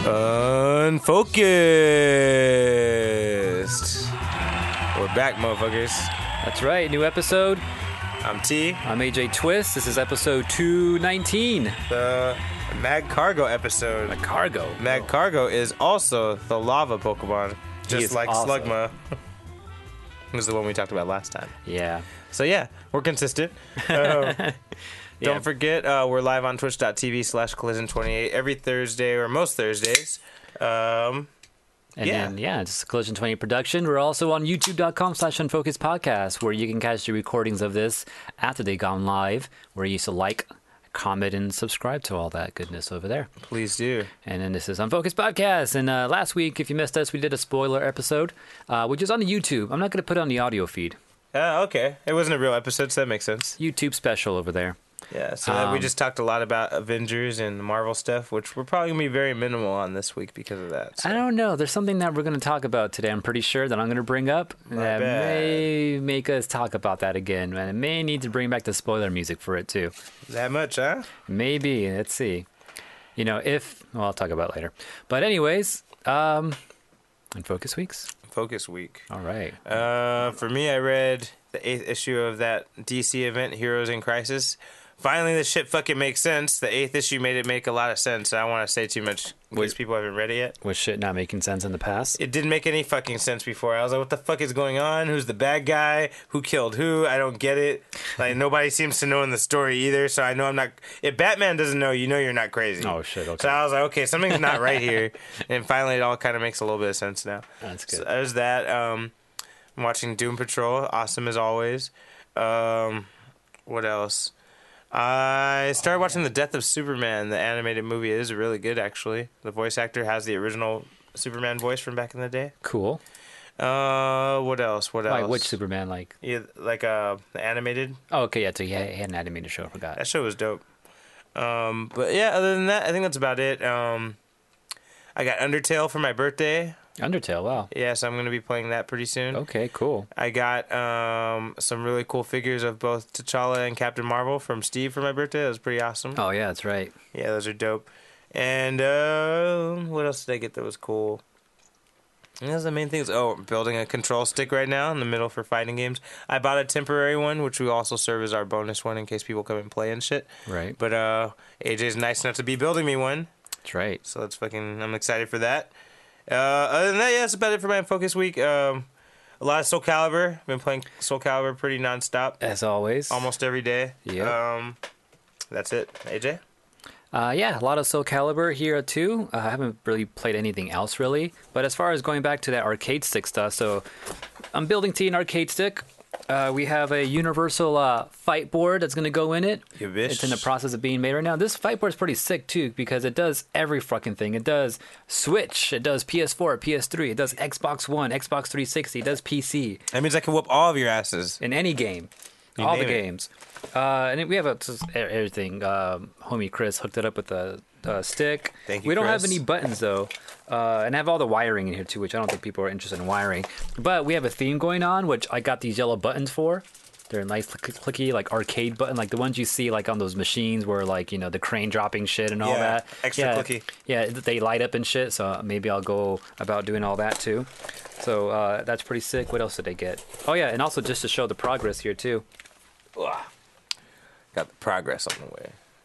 Unfocused. We're back, motherfuckers. That's right, new episode. I'm T. I'm AJ Twist. This is episode 219. The Mag Cargo episode. A cargo. Mag Cargo is also the lava Pokemon, just like awesome. Slugma. This is the one we talked about last time. Yeah. So yeah, we're consistent. Don't forget, we're live on twitch.tv/collision28 every Thursday, or most Thursdays. And then, it's a Collision 20 production. We're also on youtube.com/unfocusedpodcast, where you can catch the recordings of this after they gone live, where you used to like, comment, and subscribe to all that goodness over there. Please do. And then this is Unfocused Podcast. And last week, if you missed us, we did a spoiler episode, which is on the YouTube. I'm not going to put it on the audio feed. Okay. It wasn't a real episode, so that makes sense. YouTube special over there. Yeah, so we just talked a lot about Avengers and Marvel stuff, which we're probably going to be very minimal on this week because of that. So. I don't know. There's something that we're going to talk about today, I'm pretty sure, that I'm going to bring up that may make us talk about that again. And it may need to bring back the spoiler music for it, too. That much, huh? Maybe. Let's see. You know, I'll talk about it later. But anyways, in Focus Weeks. Focus Week. All right. For me, I read the 8th issue of that DC event, Heroes in Crisis. Finally, this shit fucking makes sense. The 8th issue made it make a lot of sense. I don't want to say too much because people haven't read it yet. Was shit not making sense in the past? It didn't make any fucking sense before. I was like, what the fuck is going on? Who's the bad guy? Who killed who? I don't get it. Like, nobody seems to know in the story either, so I know I'm not... If Batman doesn't know, you know you're not crazy. Oh, shit, okay. So I was like, okay, something's not right here. And finally, it all kind of makes a little bit of sense now. That's good. So there's that. I'm watching Doom Patrol. Awesome as always. What else? I started watching The Death of Superman, the animated movie. It is really good, actually. The voice actor has the original Superman voice from back in the day. Cool. What else? Like, which Superman? Like, yeah, like the animated. oh, okay, yeah. So he had an animated show. I forgot. That show was dope. But yeah, other than that, I think that's about it. I got Undertale for my birthday. Undertale, wow. Yeah, so I'm going to be playing that pretty soon. Okay, cool. I got some really cool figures of both T'Challa and Captain Marvel from Steve for my birthday. That was pretty awesome. Oh, yeah, that's right. Yeah, those are dope. And what else did I get that was cool? Those are the main things. Oh, I'm building a control stick right now in the middle for fighting games. I bought a temporary one, which will also serve as our bonus one in case people come and play and shit. Right. But AJ's nice enough to be building me one. That's right. So I'm excited for that. Other than that, yeah, that's about it for my Focus Week. A lot of Soul Calibur. Been playing Soul Calibur pretty nonstop. As always. Almost every day. Yeah. That's it. AJ? Yeah, a lot of Soul Calibur here too. I haven't really played anything else really. But as far as going back to that arcade stick stuff, so I'm building T an arcade stick. We have a universal fight board that's going to go in it. You wish. It's in the process of being made right now. This fight board is pretty sick too because it does every fucking thing. It does Switch, it does PS4, PS3, it does Xbox One, Xbox 360, it does PC. That means I can whoop all of your asses. In any game. All the games. And we have everything. Homie Chris hooked it up with a stick. Thank you, We don't have Chris. any buttons though. And I have all the wiring in here too, which I don't think people are interested in wiring. But we have a theme going on, which I got these yellow buttons for. They're nice, clicky, like arcade button, like the ones you see like on those machines where like, you know, the crane dropping shit and all that. Extra clicky. Yeah, they light up and shit. So maybe I'll go about doing all that too. So that's pretty sick. What else did I get? Oh yeah, and also just to show the progress here too. Got the progress on the way.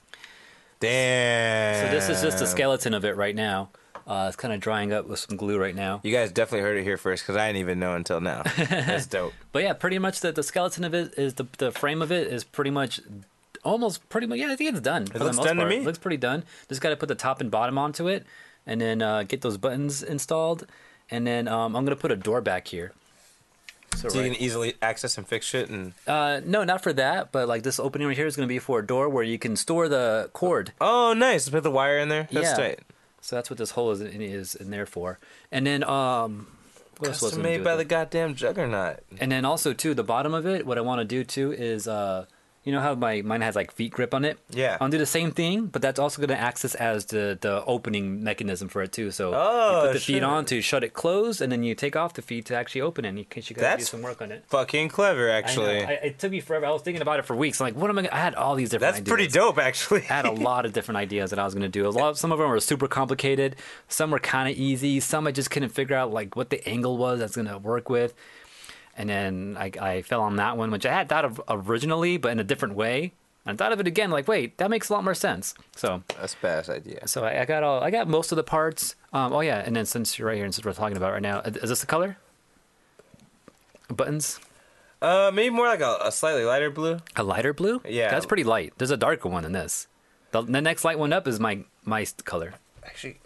Damn. So this is just the skeleton of it right now. It's kind of drying up with some glue right now. You guys definitely heard it here first because I didn't even know until now. That's dope. But yeah, pretty much the skeleton of it is the frame of it is pretty much yeah, I think it's done. It looks done to me. It looks pretty done. Just got to put the top and bottom onto it and then get those buttons installed. And then I'm going to put a door back here. So you can easily access and fix shit and... No, not for that, but like this opening right here is going to be for a door where you can store the cord. Oh, nice. Put the wire in there. That's tight. So that's what this hole is in there for. And then what else was I Custom gonna made do by with the it? goddamn Juggernaut. And then also too, the bottom of it, what I want to do too is You know how mine has like feet grip on it? Yeah. I'll do the same thing, but that's also going to act as the opening mechanism for it too. So Oh, you put the feet shit. on to shut it closed, and then you take off the feet to actually open it in case you got to do That's some work on it. Fucking clever, I know. actually. It took me forever. I was thinking about it for weeks. I'm like, what am I? I had all these different That's ideas. pretty dope, actually. I had a lot of different ideas that I was going to do. Some of them were super complicated. Some were kind of easy. Some I just couldn't figure out like what the angle was that's going to work with. And then I fell on that one, which I had thought of originally, but in a different way. And I thought of it again, like, wait, that makes a lot more sense. So That's a badass idea. so I got most of the parts. Oh yeah, and then since you're right here and since we're talking about it right now, is this the color? Buttons? Maybe more like a slightly lighter blue. A lighter blue? Yeah. That's pretty light. There's a darker one in this. The next light one up is my color. Actually,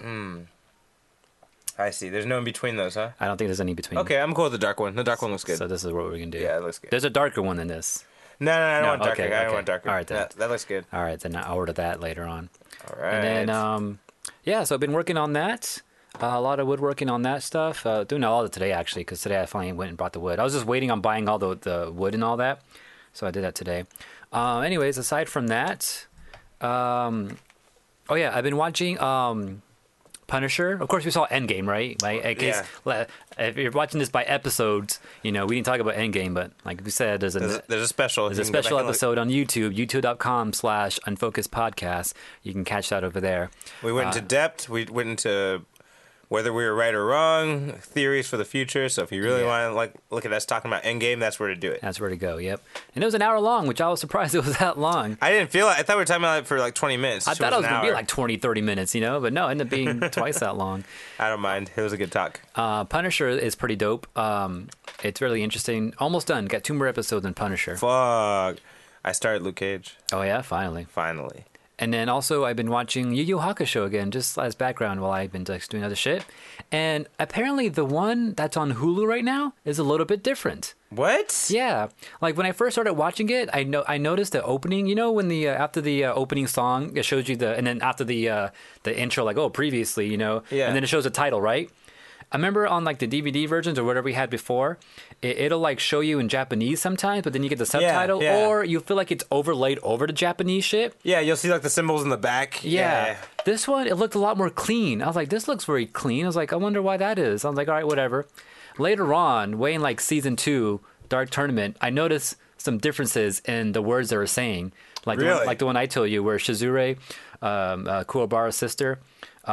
I see. There's no in between those, huh? I don't think there's any between. Okay, I'm cool with the dark one. The dark one looks good. So this is what we're gonna do. Yeah, it looks good. There's a darker one than this. No, I don't No, want darker. okay, I don't okay. want darker. All right, then. That looks good. All right, then I'll order that later on. All right. And then, yeah, so I've been working on that. A lot of woodworking on that stuff. Doing all of it today, actually, because today I finally went and brought the wood. I was just waiting on buying all the wood and all that. So I did that today. Anyways, aside from that, oh, yeah, I've been watching Punisher. Of course, we saw Endgame, right? Like, in case, if you're watching this by episodes, we didn't talk about Endgame, but like we said, there's a special. There's a special episode on YouTube, youtube.com/unfocusedpodcast. You can catch that over there. We went into depth. We went into whether we were right or wrong, theories for the future. So if you really want to look at us talking about Endgame, that's where to do it. That's where to go, yep. And it was an hour long, which I was surprised it was that long. I didn't feel it. I thought we were talking about it for like 20 minutes. I thought it was going to be an like 20, 30 minutes, but no, it ended up being twice that long. I don't mind. It was a good talk. Punisher is pretty dope. It's really interesting. Almost done. Got 2 more episodes in Punisher. Fuck. I started Luke Cage. Oh, yeah? Finally. And then also I've been watching Yu Yu Hakusho again, just as background while I've been doing other shit. And apparently the one that's on Hulu right now is a little bit different. What? Yeah. Like when I first started watching it, I noticed the opening, when the after the opening song, it shows you and then after the intro, like, oh, previously, Yeah. And then it shows the title, right? I remember on like the DVD versions or whatever we had before, it'll like show you in Japanese sometimes, but then you get the subtitle, yeah. or you feel like it's overlaid over the Japanese shit. Yeah, you'll see like the symbols in the back. Yeah. This one, it looked a lot more clean. I was like, this looks very clean. I was like, I wonder why that is. I was like, all right, whatever. Later on, way in like season 2, Dark Tournament, I noticed some differences in the words they were saying. Like Really? the one I told you, where Shizure, Kuwabara's sister,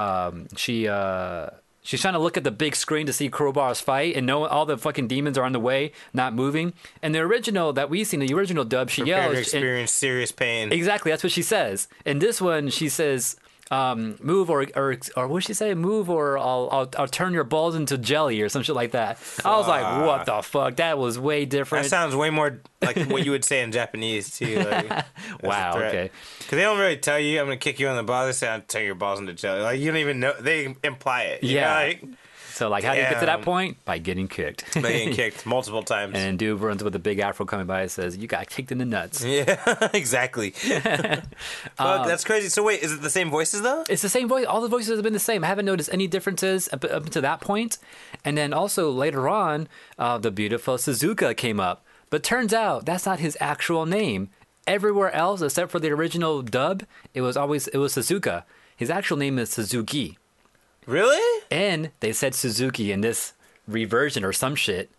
she's trying to look at the big screen to see Kuwabara's fight, and know all the fucking demons are on the way, not moving. And the original that we seen, the original dub, she Prepare to yells. experience serious pain. Exactly, that's what she says. In this one, she says, "Move or what did she say? Move or I'll turn your balls into jelly or some shit like that." I was like, "What the fuck?" That was way different. That sounds way more like what you would say in Japanese too. Like, wow. Okay. Because they don't really tell you, "I'm gonna kick you on the balls." They say, "I'll turn your balls into jelly." Like you don't even know. They imply it. You Yeah. know, like, So like, how do you get to that Damn. point? By getting kicked. by getting kicked multiple times. And dude runs with a big afro coming by and says, "You got kicked in the nuts." Yeah, exactly. Fuck, that's crazy. So wait, is it the same voices though? It's the same voice. All the voices have been the same. I haven't noticed any differences up to that point. And then also later on, the beautiful Suzuka came up. But turns out that's not his actual name. Everywhere else, except for the original dub, it was Suzuka. His actual name is Suzuki. Really? And they said Suzuki in this reversion or some shit.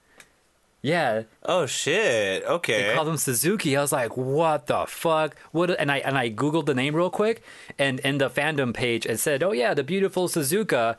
Yeah, Oh shit. Okay. they called him Suzuki. I was like, what the fuck? What? And I googled the name real quick, and in the fandom page it said, oh yeah, the beautiful Suzuka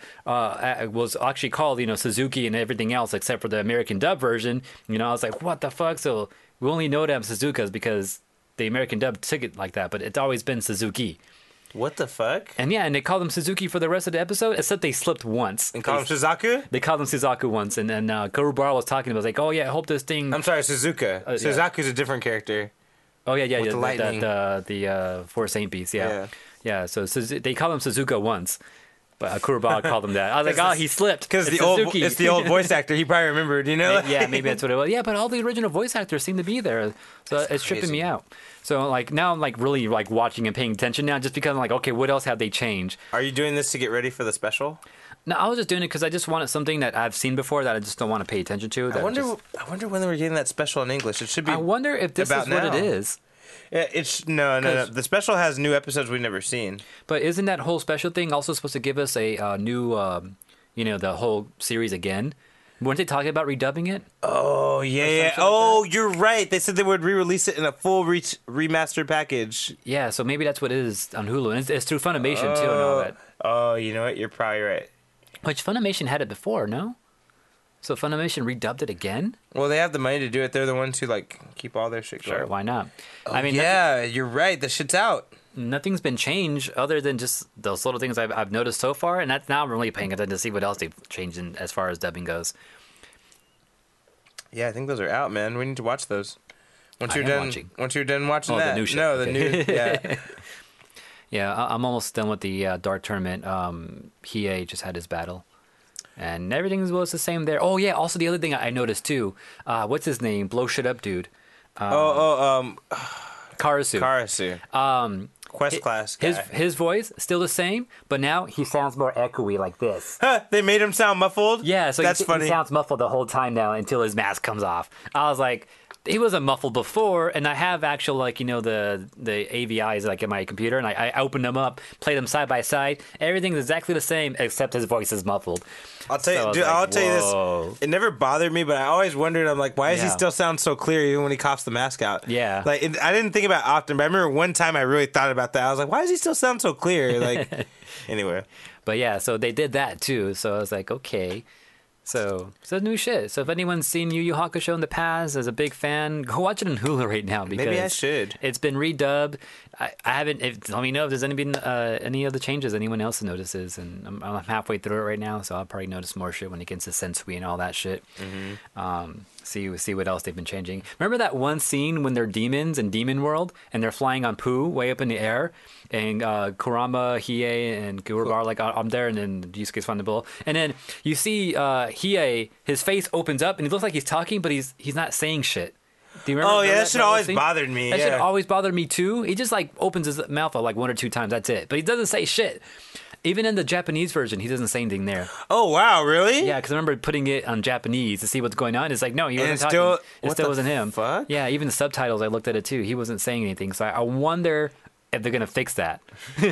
was actually called Suzuki and everything else except for the American dub version. I was like, what the fuck? So we only know them Suzukas because the American dub took it like that, but it's always been Suzuki. What the fuck? And yeah, and they called him Suzuki for the rest of the episode, except they slipped once. And call him Suzaku? They called him Suzaku once, and then Kurubara was talking about, like, oh yeah, I hope this thing. I'm sorry, Suzuka. yeah. Suzaku's a different character. Oh yeah, With the lightning. the Four Saint Beast, yeah. So they called him Suzuka once, but Kurubara called him that. I was like, oh, he slipped Because It's it's the old voice actor. He probably remembered, yeah, maybe that's what it was. Yeah, but all the original voice actors seem to be there, so it's tripping me crazy. out. So like now I'm like really like watching and paying attention now, just because I'm like, okay, what else have they changed? Are you doing this to get ready for the special? No, I was just doing it because I just wanted something that I've seen before that I just don't want to pay attention to. I wonder when they were getting that special in English. It should be. I wonder if this is about what it now. is. Yeah, no. 'Cause- The special has new episodes we've never seen. But isn't that whole special thing also supposed to give us a new, the whole series again? Weren't they talking about redubbing it? Oh yeah. something like Oh, you're right. They said they would re-release it in a full remastered package. Yeah, so maybe that's what it is on Hulu. And it's through Funimation, too, and all that. Oh, you know what? You're probably right. Which Funimation had it before, no? So Funimation redubbed it again? Well, they have the money to do it. They're the ones who keep all their shit going. Sure, why not? Yeah, you're right. The shit's out. Nothing's been changed other than just those little things I've noticed so far, and that's now I'm really paying attention to see what else they've changed as far as dubbing goes. Yeah, I think those are out, man. We need to watch those. Once I you're am done watching. Once you're done watching Oh, the that. new shit. No, the Okay. new. Yeah. Yeah, I'm almost done with the Dark Tournament. Hiei just had his battle. And everything was the same there. Oh, yeah, also the other thing I noticed, too. What's his name? Blow shit up, dude. Karasu. Karasu. Quest class guy. His voice still the same, but now he sounds more echoey like this. Huh, they made him sound muffled? Yeah, so that's funny. He sounds muffled the whole time now until his mask comes off. I was like, he wasn't muffled before, and I have actual the AVIs in my computer, and I opened them up, played them side by side. Everything's exactly the same except his voice is muffled. I'll tell you, So I was dude, like, I'll tell you whoa. this. It never bothered me, but I always wondered. I'm like, why does he Yeah. still sound so clear even when he coughs the mask out? Yeah. I didn't think about it often, but I remember one time I really thought about that. I was like, why does he still sound so clear? Anyway. But yeah, so they did that too. So I was like, okay. So new shit. So if anyone's seen Yu Yu Hakusho in the past as a big fan, go watch it on Hulu right now because Maybe I should. It's been redubbed. I haven't. Let me know if there's any other changes anyone else notices. And I'm halfway through it right now, so I'll probably notice more shit when it gets to Sensui and all that shit. Mm-hmm. See what else they've been changing. Remember that one scene when they're demons in Demon World and they're flying on poo way up in the air, and Kurama, Hiei, and Kuraba are like I'm there, and then Yusuke's finding the bull, and then you see Hiei, his face opens up and he looks like he's talking, but he's not saying shit. Do you remember? Oh yeah, that shit always scene? bothered me. That yeah. shit always bothered me too. He just opens his mouth up one or two times. That's it. But he doesn't say shit. Even in the Japanese version, he doesn't say anything there. Oh wow, really? Yeah, because I remember putting it on Japanese to see what's going on. It's like, no, he wasn't it's talking. still- It what still the wasn't him. fuck? Yeah, even the subtitles, I looked at it too. He wasn't saying anything. So I wonder if they're going to fix that.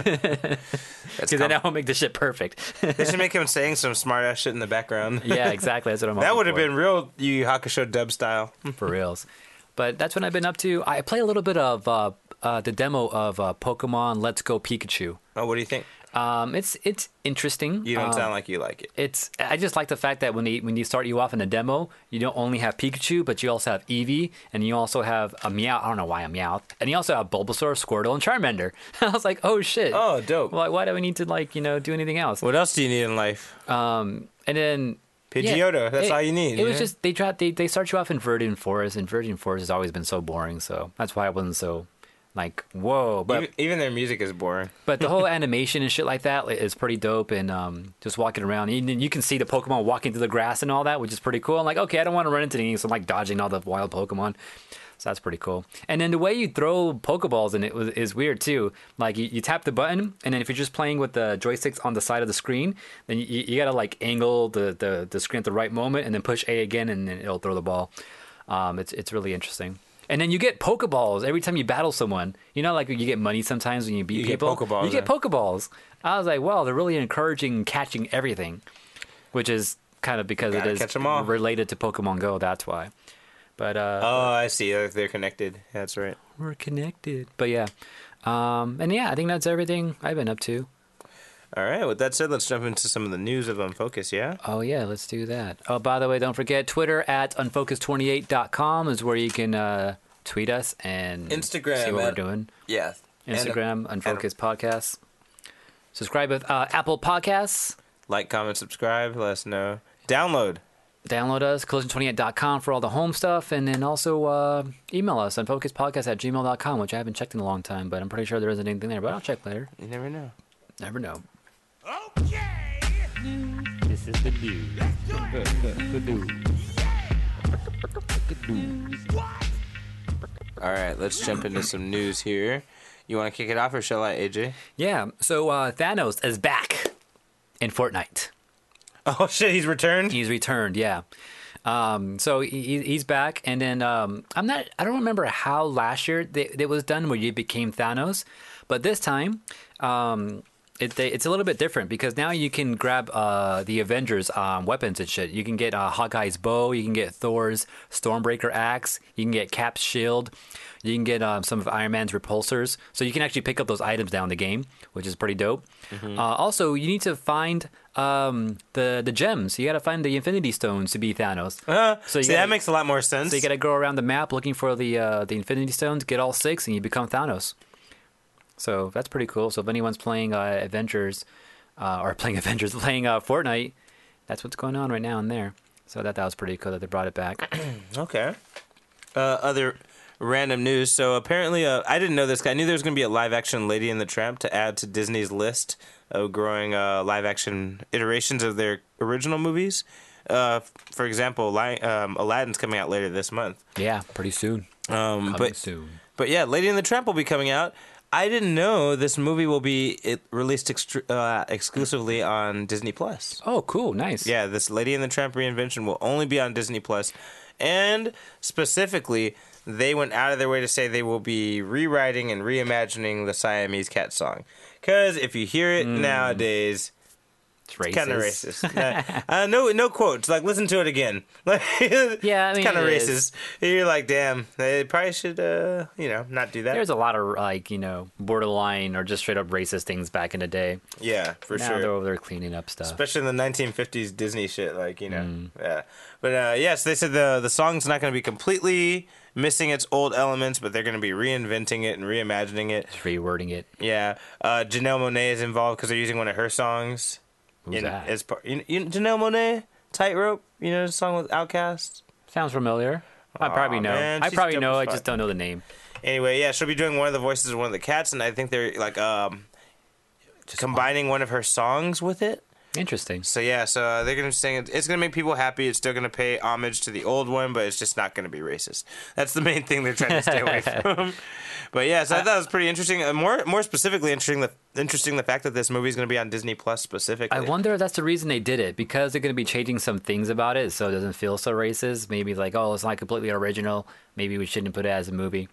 Because then that will make the shit perfect. They should make him saying some smart ass shit in the background. Yeah, exactly. That's what I'm That hoping would have for. been real Yu Yu Hakusho dub style. For reals. But that's what I've been up to. I play a little bit of the demo of Pokemon Let's Go Pikachu. Oh, what do you think? It's interesting. You don't sound like you like it. I just like the fact that when you start you off in a demo, you don't only have Pikachu, but you also have Eevee, and you also have a Meow. I don't know why a Meowth, and you also have Bulbasaur, Squirtle, and Charmander. I was like, oh shit. Oh, dope. Why do we need to do anything else? What else do you need in life? And then Pidgeotto. That's all you need. It was yeah? just they start you off in Verdant Forest, and Verdant Forest has always been so boring. So that's why I wasn't so whoa. But even their music is boring. But the whole animation and shit like that is pretty dope, and just walking around, and you can see the Pokemon walking through the grass and all that, which is pretty cool. I'm like, okay, I don't want to run into anything, so I'm dodging all the wild Pokemon. So that's pretty cool. And then the way you throw Pokeballs in it is weird too. You tap the button, and then if you're just playing with the joysticks on the side of the screen, then you gotta angle the screen at the right moment, and then push A again, and then it'll throw the ball. It's really interesting. And then you get Pokeballs every time you battle someone. You get money sometimes when you beat people. Pokeballs, You get Pokeballs. I was like, wow, they're really encouraging catching everything, which is kind of because it Gotta is catch 'em all. related to Pokemon Go. That's why. But Oh, I see. They're connected. That's right. we're connected. But yeah, and yeah, I think that's everything I've been up to. All right. With that said, let's jump into some of the news of Unfocus. Yeah. Oh yeah, let's do that. Oh, by the way, don't forget Twitter at unfocus28.com is where you can tweet us and Instagram see what we're at- doing. Yeah. Instagram, Unfocus Podcasts. Subscribe with Apple Podcasts. Like, comment, subscribe. Let us know. Download. Download us, collision28.com for all the home stuff. And then also email us, unfocuspodcast@gmail.com, which I haven't checked in a long time, but I'm pretty sure there isn't anything there. But I'll check later. You never know. Never know. Okay. This is the news. The news. All right. Let's jump into some news here. You want to kick it off, or shall I, AJ? Yeah, so Thanos is back in Fortnite. Oh shit! He's returned. He's returned, yeah. So he's back, and then I don't remember how last year it was done where you became Thanos, but this time it's a little bit different because now you can grab the Avengers weapons and shit. You can get Hawkeye's bow, you can get Thor's Stormbreaker axe, you can get Cap's shield, you can get some of Iron Man's repulsors. So you can actually pick up those items down the game, which is pretty dope. Also, you need to find the gems. You got to find the Infinity Stones to be Thanos. So that makes a lot more sense. So you got to go around the map looking for the Infinity Stones, get all 6, and you become Thanos. So that's pretty cool. So if anyone's playing Avengers, playing Fortnite, that's what's going on right now in there. So that was pretty cool that they brought it back. Okay. Other random news. So apparently, I didn't know this guy. I knew there was going to be a live-action Lady and the Tramp to add to Disney's list of growing live-action iterations of their original movies. For example, Aladdin's coming out later this month. Yeah, pretty soon. Soon. But yeah, Lady and the Tramp will be coming out. I didn't know this movie will be released exclusively on Disney Plus. Oh, cool, nice. Yeah, this Lady and the Tramp reinvention will only be on Disney Plus, and specifically, they went out of their way to say they will be rewriting and reimagining the Siamese Cat song. Because if you hear it nowadays, it's racist. Kind of racist. No quotes. Like, listen to it again. Yeah, I mean, it's kind of racist. is. You're like, damn, they probably should, not do that. There's a lot of borderline or just straight up racist things back in the day. Yeah, for now sure. They're over there cleaning up stuff. Especially in the 1950s Disney shit, yeah. But yes, they said the song's not going to be completely missing its old elements, but they're going to be reinventing it and reimagining it. Just rewording it. Yeah. Janelle Monáe is involved because they're using one of her songs. Who's that? Janelle Monáe, Tightrope, the song with Outkast? Sounds familiar. I probably know. Man, I she's probably dope know. as I fuck. just don't know the name. Anyway, yeah, she'll be doing one of the voices of one of the cats, and I think they're combining one of her songs with it. Interesting. So yeah, they're gonna sing it. It's gonna make people happy. It's still gonna pay homage to the old one, but it's just not gonna be racist. That's the main thing they're trying to stay away from. But yeah, so I thought it was pretty interesting. More specifically, interesting the fact that this movie is gonna be on Disney Plus specifically. I wonder if that's the reason they did it, because they're going to be changing some things about it, so it doesn't feel so racist. Maybe it's not completely original. Maybe we shouldn't put it as a movie.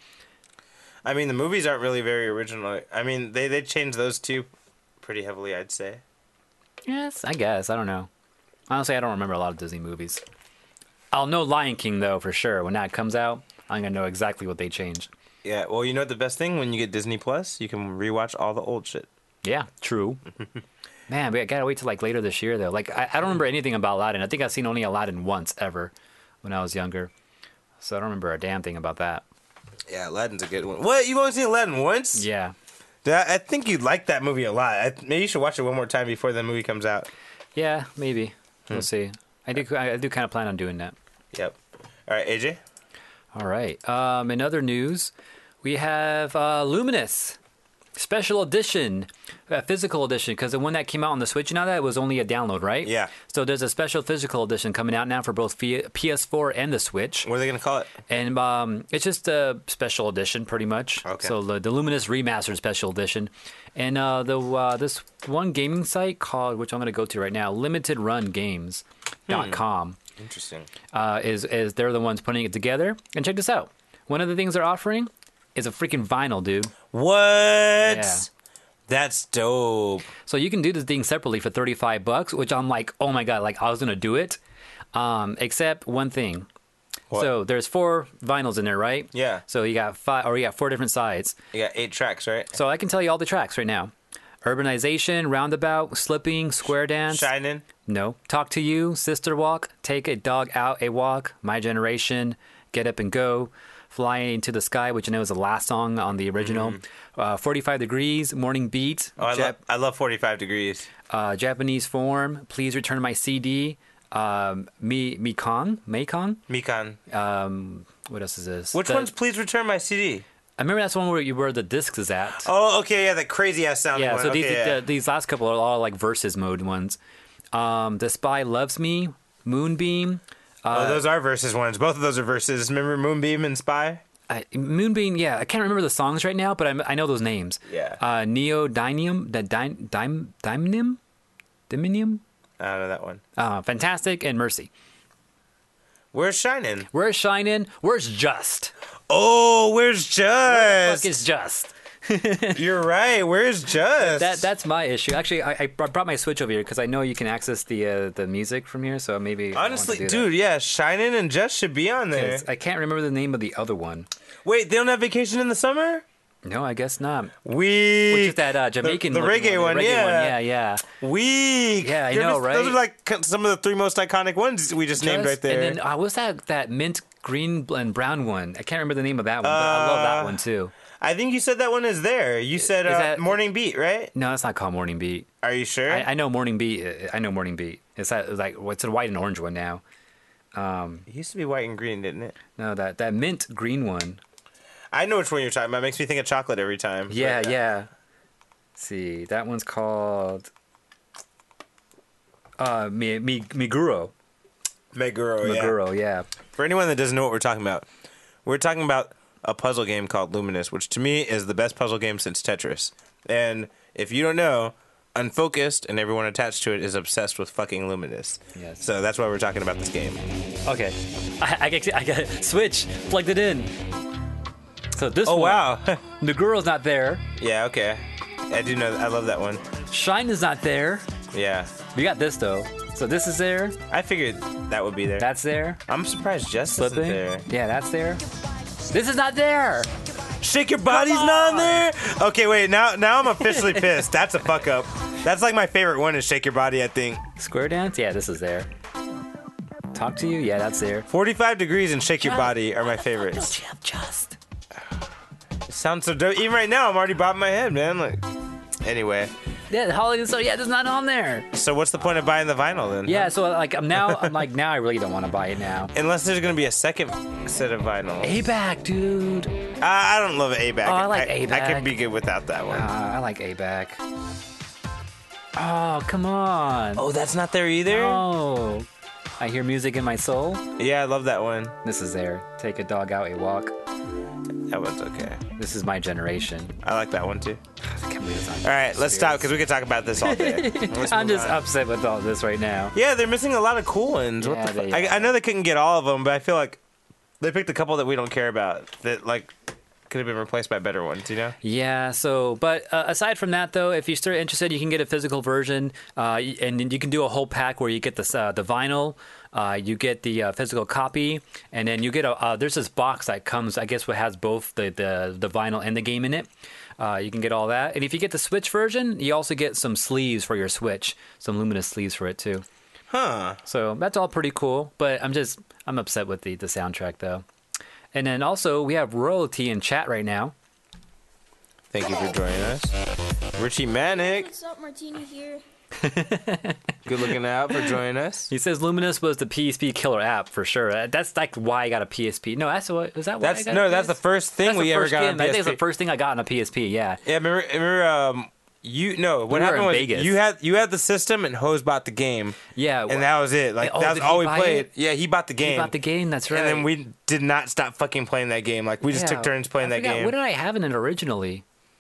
I mean, the movies aren't really very original. I mean, they changed those two pretty heavily, I'd say. Yes, I guess. I don't know. Honestly, I don't remember a lot of Disney movies. I'll know Lion King, though, for sure. When that comes out, I'm going to know exactly what they changed. Yeah, well, you know what the best thing? When you get Disney Plus, you can rewatch all the old shit. Yeah, true. Man, we got to wait till later this year, though. I don't remember anything about Aladdin. I think I've seen only Aladdin once ever when I was younger. So I don't remember a damn thing about that. Yeah, Aladdin's a good one. What? You've only seen Aladdin once? Yeah. I think you'd like that movie a lot. Maybe you should watch it one more time before the movie comes out. Yeah, maybe. We'll see. I do kind of plan on doing that. Yep. All right, AJ? All right. In other news, we have Luminous Special Edition, physical edition, because the one that came out on the Switch and all that was only a download, right? Yeah. So there's a special physical edition coming out now for both PS4 and the Switch. What are they going to call it? And it's just a special edition, pretty much. Okay. So the Luminous Remastered Special Edition. And this one gaming site called, which I'm going to go to right now, limitedrungames.com. Interesting. Is they're the ones putting it together. And check this out. One of the things they're offering is a freaking vinyl, dude. What? Yeah. That's dope. So you can do this thing separately for $35, which I'm like, oh my god, I was gonna do it. Except one thing. What? So there's 4 vinyls in there, right? Yeah. So you got 4 different sides. You got 8 tracks, right? So I can tell you all the tracks right now. Urbanization, Roundabout, Slipping, Square Dance. Shining. No. Talk to You, Sister Walk, Take a Dog Out a Walk, My Generation, Get Up and Go, Flying into the Sky, which I know is the last song on the original. 45 Degrees, Morning Beat. Oh, I love 45 Degrees. Japanese Form, Please Return My CD. Mekong. Mikan. What else is this? Which one's Please Return My CD? I remember that's one where the discs is at. Oh, okay, yeah, that crazy ass sounding Yeah, one. so Okay, these last couple are all versus mode ones. The Spy Loves Me, Moonbeam. those are versus ones. Both of those are versus. Remember Moonbeam and Spy? Moonbeam, yeah, I can't remember the songs right now, but I know those names. Yeah. Neodymium, Diminium? I don't know that one. Fantastic, and Mercy. Where's Shining? Where's Shining? Where's Just? Oh, where's Where the fuck Just? is Just? You're right. Where's Just? That's my issue. Actually, I brought my Switch over here because I know you can access the music from here. So maybe Honestly, I want to dude, yeah, Shining and Just should be on do there. that. 'Cause I can't remember the name of the other one. Wait, they don't have Vacation in the Summer? No, I guess not. Which Is that Jamaican? the looking reggae one, the reggae yeah. yeah. Weak. Yeah, I know, right? Those are like some of the 3 most iconic ones we just named right there. And then what's that mint green and brown one? I can't remember the name of that one, but I love that one too. I think you said that one is there. You said that- Morning Beat, right? No, it's not called Morning Beat. Are you sure? I know Morning Beat. I know Morning Beat. It's like what's a white and orange one now? It used to be white and green, didn't it? No, that mint green one. I know which one you're talking about. It makes me think of chocolate every time. Yeah, But, yeah. Let's see, that one's called Miguro. Meguro, yeah. Miguro, yeah. For anyone that doesn't know what we're talking about, we're talking about a puzzle game called Luminous, which to me is the best puzzle game since Tetris. And if you don't know, Unfocused and everyone attached to it is obsessed with fucking Luminous. Yes. So that's why we're talking about this game. Okay, I got Switch plugged it in. So this Oh, one, wow. Miguro's not there. Yeah, okay. I do know. I love that one. Shine is not there. Yeah. We got this though. So this is there. I figured that would be there. That's there. I'm surprised Jess isn't Slipping. there. Yeah, that's there. This is not there. Shake Your Body's not on there? Okay, wait. Now I'm officially pissed. That's a fuck up. That's like my favorite one is Shake Your Body, I think. Square dance. Yeah, this is there. Talk to you. Yeah, that's there. 45 Degrees and Shake Your Body are my favorites. Just. It sounds so dope. Even right now, I'm already bobbing my head, man. Like, anyway. Yeah, the holiday. So yeah, that's not on there. So what's the point of buying the vinyl then? Yeah, so like now I really don't want to buy it now. Unless there's gonna be a second set of vinyl. A-Back, dude. I don't love A-Back. Oh, I like I A-Back. could be good without that one. I like A-Back. Oh, come on. Oh, that's not there either? Oh. I hear music in my soul. Yeah, I love that one. This is there. Take a dog out a walk. That one's okay. This is my generation. I like that one too. I can't believe it's on. All right, let's stop because we could talk about this all day. Let's I'm move just on. upset with all this right now. Yeah, they're missing a lot of cool ones. What Yeah, the fuck? they I know they couldn't get all of them, but I feel like they picked a couple that we don't care about that like could have been replaced by better ones. You know? Yeah, so, but aside from that, though, if you're still interested, you can get a physical version, and you can do a whole pack where you get the vinyl, you get the physical copy, and then you get there's this box that comes, I guess, what has both the vinyl and the game in it. You can get all that. And if you get the Switch version, you also get some sleeves for your Switch, some Luminous sleeves for it, too. Huh? So that's all pretty cool, but I'm upset with the soundtrack, though. And then also, we have Royalty in chat right now. Thank you for joining us, Richie Manic. What's up, Martini here? Good looking out for joining us. He says Luminous was the PSP killer app for sure. That's like why I got a PSP. No, that's what is that why I That's got no, a that's the PSP? first thing That's the we ever first got on game. I think it's the PSP. first thing I got on a PSP. Yeah. Yeah, remember you no. What We were happened in was Vegas. you had the system and Hose bought the game. Yeah. And that was it. Like Oh, that was did all he we buy played. it? Yeah, he bought the game. He bought the game. That's right. And then we did not stop fucking playing that game. Like we just Yeah. took turns playing I that forgot, game. What did I have in it originally?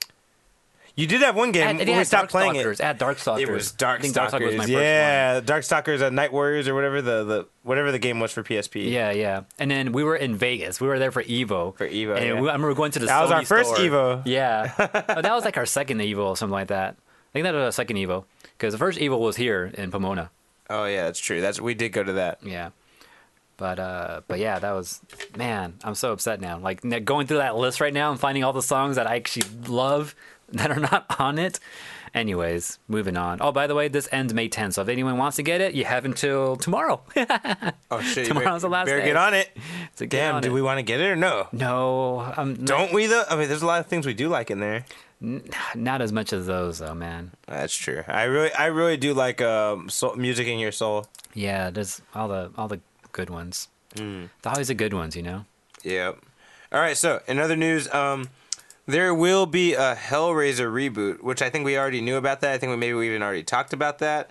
You did have one game It when we had stopped playing it. Darkstalkers. It had Darkstalkers. It was I think Darkstalkers was my first one. Yeah, Darkstalkers, Night Warriors, or whatever the whatever the game was for PSP. Yeah, yeah. And then we were in Vegas. We were there for Evo. For Evo, And yeah. I remember going to the That was Sony our first store. Evo. Yeah. Oh, that was like our second Evo or something like that. I think that was our second Evo. Because the first Evo was here in Pomona. Oh yeah, that's true. We did go to that. Yeah. But yeah, that was, man, I'm so upset now. Like going through that list right now and finding all the songs that I actually love that are not on it. Anyways, moving on. Oh, by the way, this ends May 10th. So if anyone wants to get it, you have until tomorrow. Oh shit! Tomorrow's the last better day. get on it. To get Damn, on do it. we want to get it or no? No, Don't we though? I mean, there's a lot of things we do like in there. not as much as those though, man. That's true. I really do like music in your soul. Yeah, there's all the good ones. Mm. It's always the good ones, you know. Yep. All right. So in other news, there will be a Hellraiser reboot, which I think we already knew about that. I think we even already talked about that.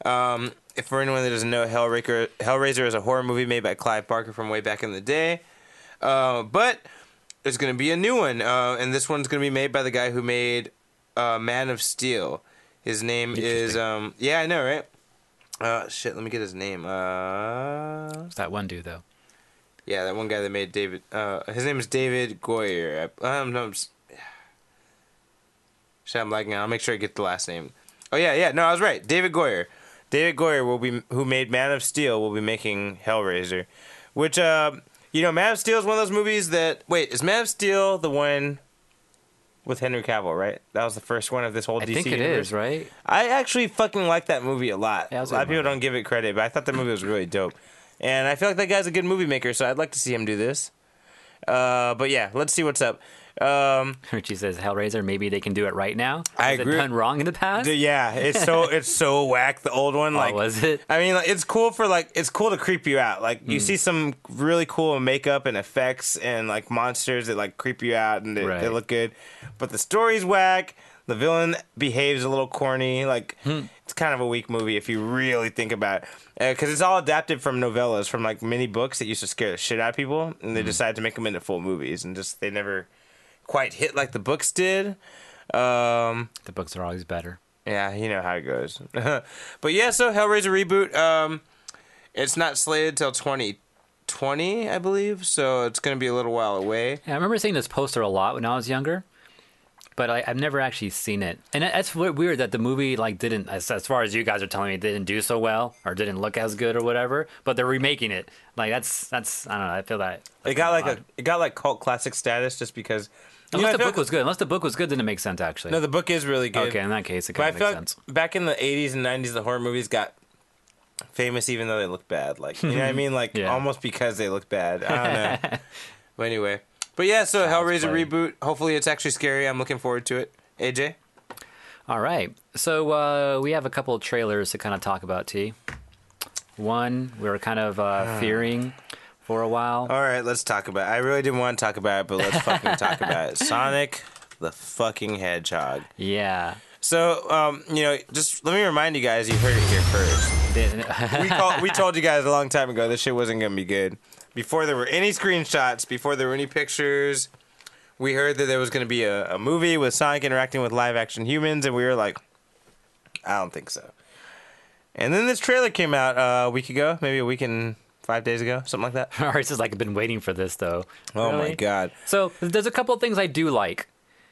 If for anyone that doesn't know, Hellraiser is a horror movie made by Clive Barker from way back in the day. But there's going to be a new one, and this one's going to be made by the guy who made Man of Steel. His name is yeah, I know, right? Shit, let me get his name. It's that one dude though. Yeah, that one guy that made David. His name is David Goyer. No, shit, I'm lagging out. I'll make sure I get the last name. Oh yeah. No, I was right. David Goyer. David Goyer who made Man of Steel, will be making Hellraiser, which Man of Steel is one of those movies that. Wait, is Man of Steel the one with Henry Cavill? Right, that was the first one of this whole I DC think it universe. is, right? I actually fucking like that movie a lot. Yeah, it was a lot a of good people movie. don't give it credit, but I thought that movie was really dope. And I feel like that guy's a good movie maker, so I'd like to see him do this. But yeah, let's see what's up. Richie says Hellraiser. Maybe they can do it right now. I Was agree. it done wrong in the past? Yeah, it's so whack. The old one, like, was it? I mean, like, it's cool to creep you out. Like, you see some really cool makeup and effects and like monsters that like creep you out and they Right. look good. But the story's whack. The villain behaves a little corny. Like, it's kind of a weak movie if you really think about it. Because it's all adapted from novellas, from like mini books that used to scare the shit out of people, and they decided to make them into full movies, and just they never quite hit like the books did. The books are always better. Yeah, you know how it goes. But yeah, so Hellraiser reboot. It's not slated till 2020, I believe, so it's gonna be a little while away. Yeah, I remember seeing this poster a lot when I was younger, but I've never actually seen it. And that's weird that the movie like didn't, as far as you guys are telling me, didn't do so well or didn't look as good or whatever. But they're remaking it. Like that's I don't know. I feel that It got like cult classic status just because. unless I the feel book was good. Unless the book was good, then it makes sense actually. No, the book is really good. Okay, in that case, it But I kind of feel makes sense. like back in the 80s and 90s, the horror movies got famous even though they look bad. Like, you know what I mean? Like, Yeah. almost because they look bad. I don't know. But anyway. But yeah, so Child's Hellraiser play. reboot. Hopefully it's actually scary. I'm looking forward to it. AJ? All right. So we have a couple of trailers to kind of talk about, T. One, we were kind of fearing for a while. All right, let's talk about it. I really didn't want to talk about it, but let's fucking talk about it. Sonic the fucking Hedgehog. Yeah. So, just let me remind you guys, you heard it here first. We told you guys a long time ago this shit wasn't going to be good. Before there were any screenshots, before there were any pictures, we heard that there was going to be a movie with Sonic interacting with live-action humans, and we were like, I don't think so. And then this trailer came out a week ago, maybe a week and 5 days ago, something like that. Ours has like been waiting for this though. Oh, my Really? God. So there's a couple of things I do like.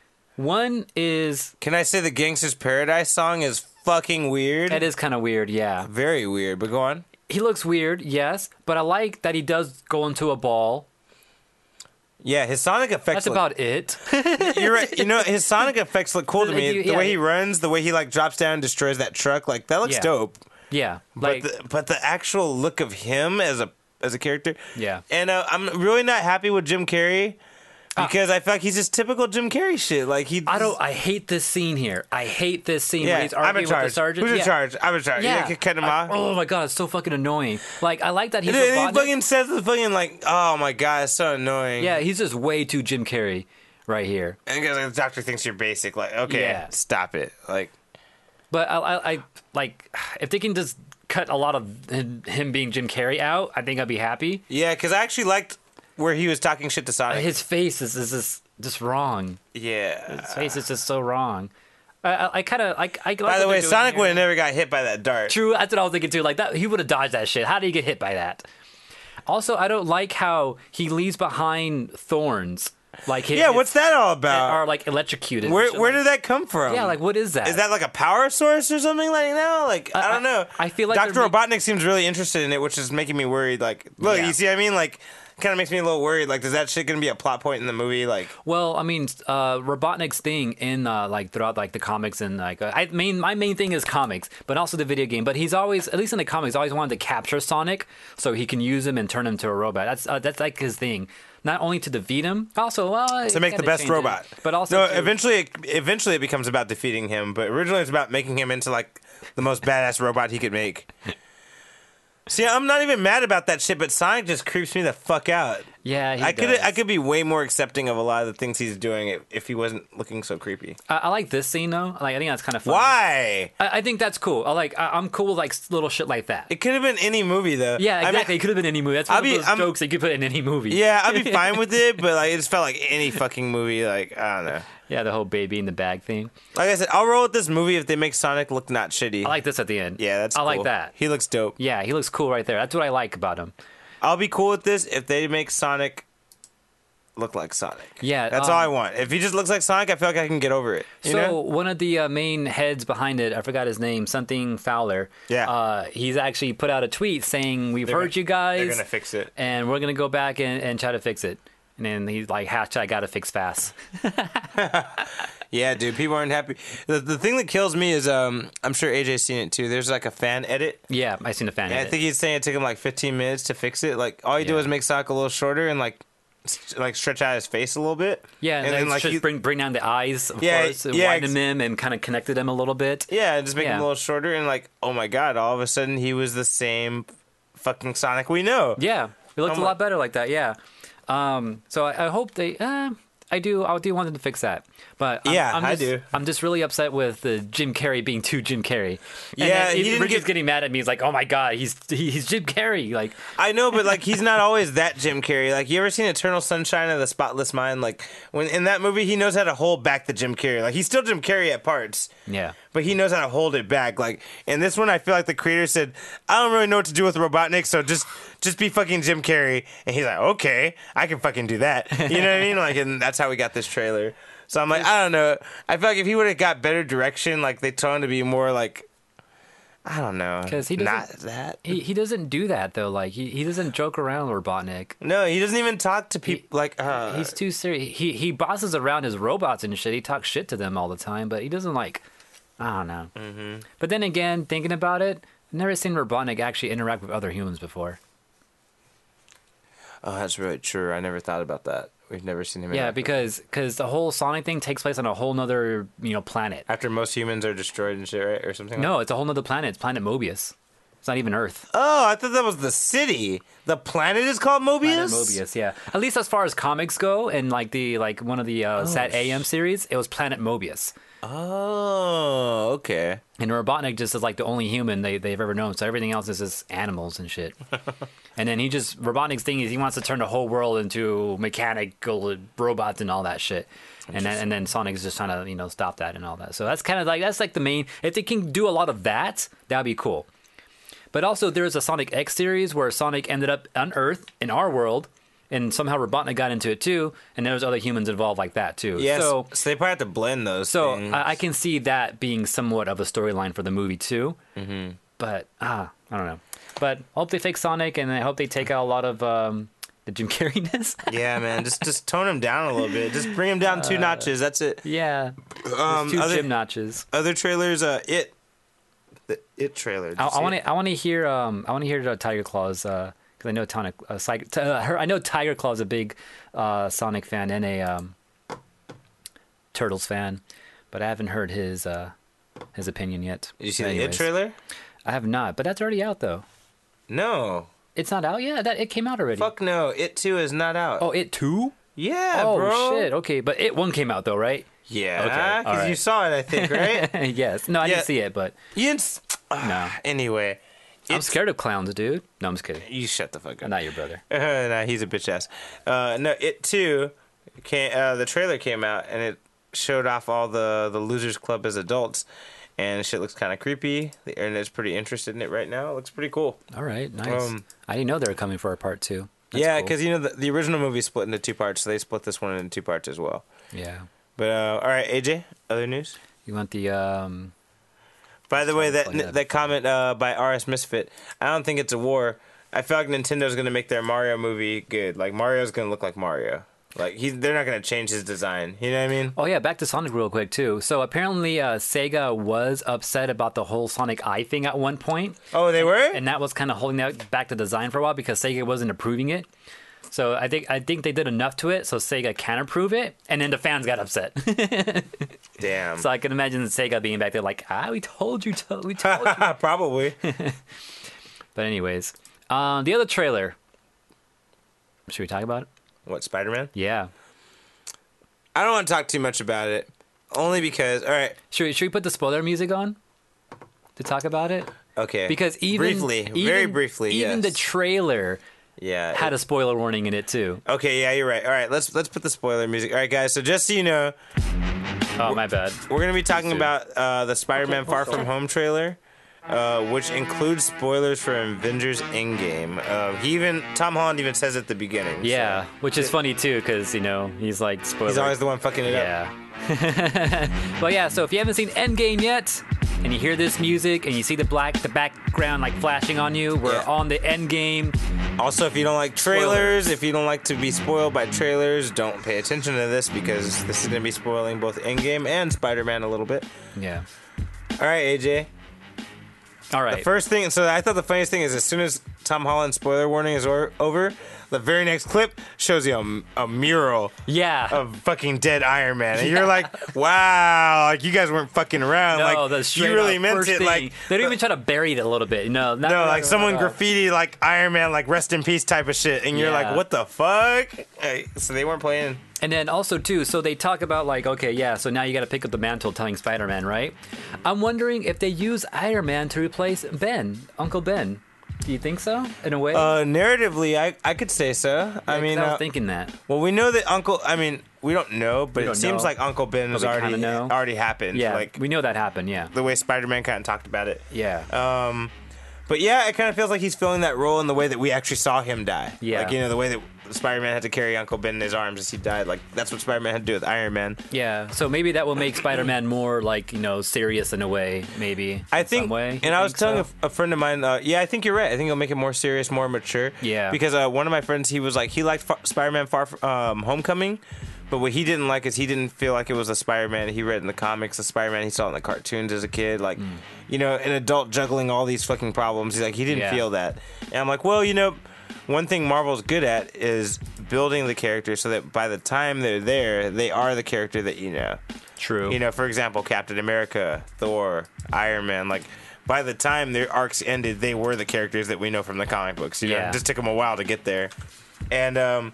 One is Can I say the Gangsta's Paradise song is fucking weird? it is kind of weird, yeah. Very weird, but go on. He looks weird, yes, but I like that he does go into a ball. Yeah, his Sonic effects That's look... about it. You're right. His Sonic effects look cool to me. The Yeah. way he runs, the way he like drops down and destroys that truck, like that looks Yeah. dope. Yeah, But like the actual look of him as a character, Yeah. And I'm really not happy with Jim Carrey because I feel like he's just typical Jim Carrey shit. Like I hate this scene here. I hate this scene where Yeah, he's I'm arguing in with the charge. sergeant. Who's in Yeah. charge? I'm in charge. Yeah, Yeah, cut him off. Oh my god, it's so fucking annoying. Like I like that he's And then he Robotnik. fucking says the fucking like, oh my god, it's so annoying. Yeah, he's just way too Jim Carrey right here. And because the doctor thinks you're basic, like, okay, Yeah. stop it. Like, But I like if they can just cut a lot of him being Jim Carrey out, I think I'd be happy. yeah, because I actually liked where he was talking shit to Sonic. His face is just wrong. Yeah. His face is just so wrong. I kind of like. By the way, Sonic would have never got hit by that dart. True, that's what I was thinking too. Like that, he would have dodged that shit. How did he get hit by that? Also, I don't like how he leaves behind thorns. Like Yeah, what's that all Are about? like electrocuted. Where did that come from? Yeah, like what is that? Is that like a power source or something like that? Like, I don't know. I feel like Dr. they're Robotnik seems really interested in it, which is making me worried. Like, look, Yeah. you see what I mean? Like, kind of makes me a little worried. Like, is that shit going to be a plot point in the movie? Like, Well, I mean, Robotnik's thing in like throughout like the comics and like my main thing is comics, but also the video game. But he's always, at least in the comics, always wanted to capture Sonic so he can use him and turn him to a robot. That's like his thing. Not only to defeat him, also to make the best robot. but also no, to- eventually it becomes about defeating him, but originally it's about making him into like the most badass robot he could make. See, I'm not even mad about that shit, but Sonic just creeps me the fuck out. Yeah, he I does. could be way more accepting of a lot of the things he's doing if he wasn't looking so creepy. I like this scene though. Like I think that's kind of fun. Why? I think that's cool. I'm cool with like little shit like that. It could have been any movie though. Yeah, I mean, exactly. It could have been any movie. That's one I'll be- of those I'm- jokes that you could put in any movie. yeah, I'd be fine with it, but like it just felt like any fucking movie. Like, I don't know. Yeah, the whole baby in the bag thing. Like I said, I'll roll with this movie if they make Sonic look not shitty. I like this at the end. Yeah, that's I cool. like that. He looks dope. Yeah, he looks cool right there. That's what I like about him. I'll be cool with this if they make Sonic look like Sonic. Yeah, that's all I want. If he just looks like Sonic, I feel like I can get over it. You know? One of the main heads behind it, I forgot his name, something Fowler. Yeah. He's actually put out a tweet saying, "We've heard you guys. They're gonna fix it, and we're gonna go back and try to fix it." And then he's like, "# gotta fix fast." Yeah, dude, people aren't happy. The thing that kills me is I'm sure AJ's seen it too. There's like a fan edit. Yeah, I seen the fan. And I think he's saying it took him like 15 minutes to fix it. Like all you do is make Sonic a little shorter and like stretch out his face a little bit. Yeah, and then like just bring down the eyes, of course, and widen them and kind of connected them a little bit. Yeah, and just make him a little shorter and like, oh my god, all of a sudden he was the same fucking Sonic we know. Yeah, it looked a lot better like that. Yeah. So I hope they. I do want them to fix that. But I do. I'm just really upset with Jim Carrey being too Jim Carrey. Yeah, Richard's getting mad at me. He's like, "Oh my god, he's Jim Carrey." Like, I know, but like he's not always that Jim Carrey. Like, you ever seen Eternal Sunshine of the Spotless Mind? Like, when in that movie, he knows how to hold back the Jim Carrey. Like, he's still Jim Carrey at parts. Yeah. But he knows how to hold it back. Like, in this one, I feel like the creator said, "I don't really know what to do with Robotnik, so just be fucking Jim Carrey." And he's like, "Okay, I can fucking do that." You know what I mean? Like, and that's how we got this trailer. So I'm like, I don't know. I feel like if he would have got better direction, like they told him to be more like, I don't know, because he not doesn't, that. He doesn't do that though. Like he doesn't joke around with Robotnik. No, he doesn't even talk to people. He's too serious. He bosses around his robots and shit. He talks shit to them all the time, but he doesn't like. I don't know. Mm-hmm. But then again, thinking about it, I've never seen Robotnik actually interact with other humans before. Oh, that's really true. I never thought about that. We've never seen him. Yeah, because the whole Sonic thing takes place on a whole nother planet. After most humans are destroyed and shit, right, or something. No, it's a whole nother planet. It's Planet Mobius. It's not even Earth. Oh, I thought that was the city. The planet is called Mobius. Planet Mobius, yeah. At least as far as comics go, and like one of the Sat AM series, it was Planet Mobius. Oh, okay. And Robotnik just is like the only human they've ever known. So everything else is just animals and shit. And then Robotnik's thing is he wants to turn the whole world into mechanical robots and all that shit. And then Sonic's just trying to stop that and all that. So that's kind of that's like the main. If they can do a lot of that, that'd be cool. But also there's a Sonic X series where Sonic ended up on Earth in our world. And somehow Robotnik got into it too, and there was other humans involved like that too. Yes, so they probably have to blend those. So things. I can see that being somewhat of a storyline for the movie too. Mm-hmm. But I don't know. But I hope they fix Sonic, and I hope they take out a lot of the Jim Carrey-ness. Yeah, man, just tone him down a little bit. Just bring him down 2 notches. That's it. Yeah, 2 Jim notches. Other trailers, the It trailer. I want to hear Tiger Claws. Because I know Tiger Claw's a big Sonic fan and a Turtles fan, but I haven't heard his opinion yet. Did you see the It trailer? I have not, but that's already out though. No, it's not out yet. It came out already. Fuck no, It 2 is not out. Oh, It 2? Yeah, oh, bro. Oh shit. Okay, but It 1 came out though, right? Yeah, because you saw it, I think, right? Yes. No, I didn't see it, but you didn't. No. Anyway. I'm scared of clowns, dude. No, I'm just kidding. You shut the fuck up. I'm not your brother. Nah, he's a bitch ass. No, It 2, the trailer came out, and it showed off all the Losers Club as adults, and shit looks kind of creepy. The internet's pretty interested in it right now. It looks pretty cool. All right, nice. I didn't know they were coming for a part 2. That's yeah, cool. because, the original movie split into 2 parts, so they split this one into 2 parts as well. Yeah. But, all right, AJ, other news? You want the... By the way, that comment by RS Misfit, I don't think it's a war. I feel like Nintendo's going to make their Mario movie good. Like, Mario's going to look like Mario. Like, they're not going to change his design. You know what I mean? Oh, yeah, back to Sonic real quick, too. So, apparently, Sega was upset about the whole Sonic Eye thing at one point. Oh, they were? And that was kind of holding back the design for a while because Sega wasn't approving it. So I think they did enough to it so Sega can approve it, and then the fans got upset. Damn. So I can imagine Sega being back there like, we told you. We told you. Probably. But anyways, the other trailer. Should we talk about it? What, Spider-Man? Yeah. I don't want to talk too much about it, only because, all right. Should we put the spoiler music on to talk about it? Okay. Because very briefly, even the trailer... Yeah, had a spoiler warning in it too. Okay, yeah, you're right. All right, let's put the spoiler music. All right, guys. So just so you know, oh my bad. We're gonna be talking about the Spider-Man Far From Home trailer. which includes spoilers for Avengers Endgame. Tom Holland even says at the beginning. Yeah, so. which is funny too, because he's like spoiler. He's always the one fucking it up. Yeah. But yeah, so if you haven't seen Endgame yet, and you hear this music and you see the background like flashing on you, we're on the Endgame. Also, if you don't like trailers, if you don't like to be spoiled by trailers, don't pay attention to this because this is going to be spoiling both Endgame and Spider-Man a little bit. Yeah. All right, AJ. All right. The first thing, so I thought the funniest thing is as soon as Tom Holland's spoiler warning is over, the very next clip shows you a mural of fucking dead Iron Man. And you're like, wow, like you guys weren't fucking around. No, like that's you really meant it. Thing. Like they don't even try to bury it a little bit. No, like someone graffiti like Iron Man, like rest in peace type of shit. And you're like, what the fuck? So they weren't playing. And then also, too, so they talk about, like, okay, yeah, so now you got to pick up the mantle telling Spider-Man, right? I'm wondering if they use Iron Man to replace Uncle Ben. Do you think so, in a way? Narratively, I could say so. I was thinking that. Well, we know that we don't know, but it seems like Uncle Ben has already happened. Yeah, like, we know that happened, yeah. The way Spider-Man kind of talked about it. Yeah. But yeah, it kind of feels like he's filling that role in the way that we actually saw him die. Yeah. Like, the way that Spider-Man had to carry Uncle Ben in his arms as he died. Like, that's what Spider-Man had to do with Iron Man. Yeah, so maybe that will make Spider-Man more, like, serious in a way, maybe. I think, some way. and I was telling a friend of mine, I think you're right. I think it'll make it more serious, more mature. Yeah. Because one of my friends, he was like, he liked Spider-Man Homecoming, but what he didn't like is he didn't feel like it was a Spider-Man he read in the comics, the Spider-Man he saw in the cartoons as a kid. Like, an adult juggling all these fucking problems. He's like, he didn't feel that. And I'm like, well, one thing Marvel's good at is building the character so that by the time they're there, they are the character that you know. True. For example, Captain America, Thor, Iron Man, like, by the time their arcs ended, they were the characters that we know from the comic books. It just took them a while to get there. And,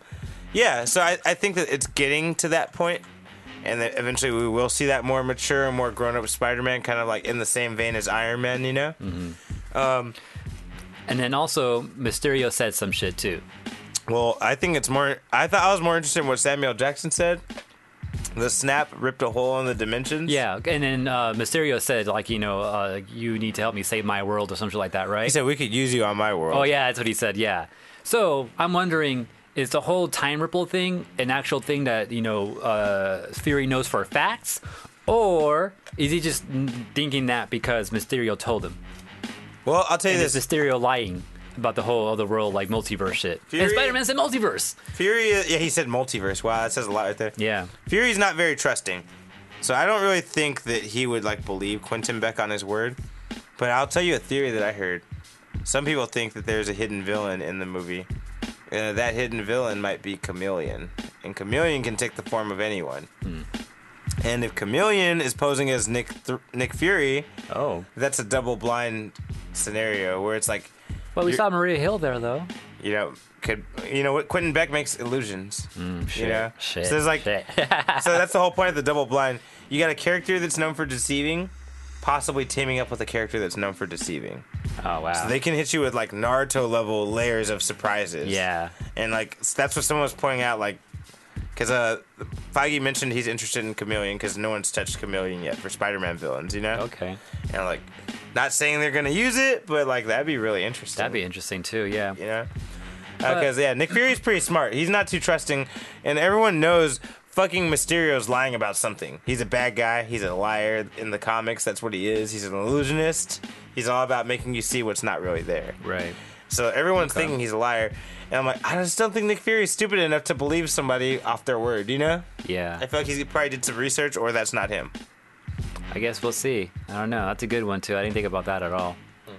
so I think that it's getting to that point, and that eventually we will see that more mature and more grown-up Spider-Man, kind of like in the same vein as Iron Man, Mm-hmm. And then also, Mysterio said some shit, too. Well, I think it's more... I thought I was more interested in what Samuel Jackson said. The snap ripped a hole in the dimensions. Yeah, and then Mysterio said, like, you need to help me save my world or something like that, right? He said, we could use you on my world. Oh, yeah, that's what he said, yeah. So, I'm wondering, is the whole time ripple thing an actual thing that, Fury knows for facts? Or is he just thinking that because Mysterio told him? Well, I'll tell you this. Is Mysterio lying about the whole other world, like multiverse shit? And Spider-Man said multiverse. Fury, he said multiverse. Wow, that says a lot right there. Yeah. Fury's not very trusting. So I don't really think that he would, believe Quentin Beck on his word. But I'll tell you a theory that I heard. Some people think that there's a hidden villain in the movie. That hidden villain might be Chameleon. And Chameleon can take the form of anyone. And if Chameleon is posing as Nick Fury, that's a double-blind scenario where it's like... Well, we saw Maria Hill there, though. What Quentin Beck makes illusions. Shit. So there's so that's the whole point of the double-blind. You got a character that's known for deceiving, possibly teaming up with a character that's known for deceiving. Oh, wow. So they can hit you with, Naruto-level layers of surprises. Yeah. And, that's what someone was pointing out, because Feige mentioned he's interested in Chameleon because no one's touched Chameleon yet for Spider-Man villains, Okay. And, not saying they're going to use it, but, that'd be really interesting. That'd be interesting, too, yeah. Because, Nick Fury's pretty smart. He's not too trusting, and everyone knows fucking Mysterio's lying about something. He's a bad guy. He's a liar in the comics. That's what he is. He's an illusionist. He's all about making you see what's not really there. Right. So everyone's thinking he's a liar. And I'm like, I just don't think Nick Fury's stupid enough to believe somebody off their word, Yeah. I feel like he probably did some research, or that's not him. I guess we'll see. I don't know. That's a good one, too. I didn't think about that at all.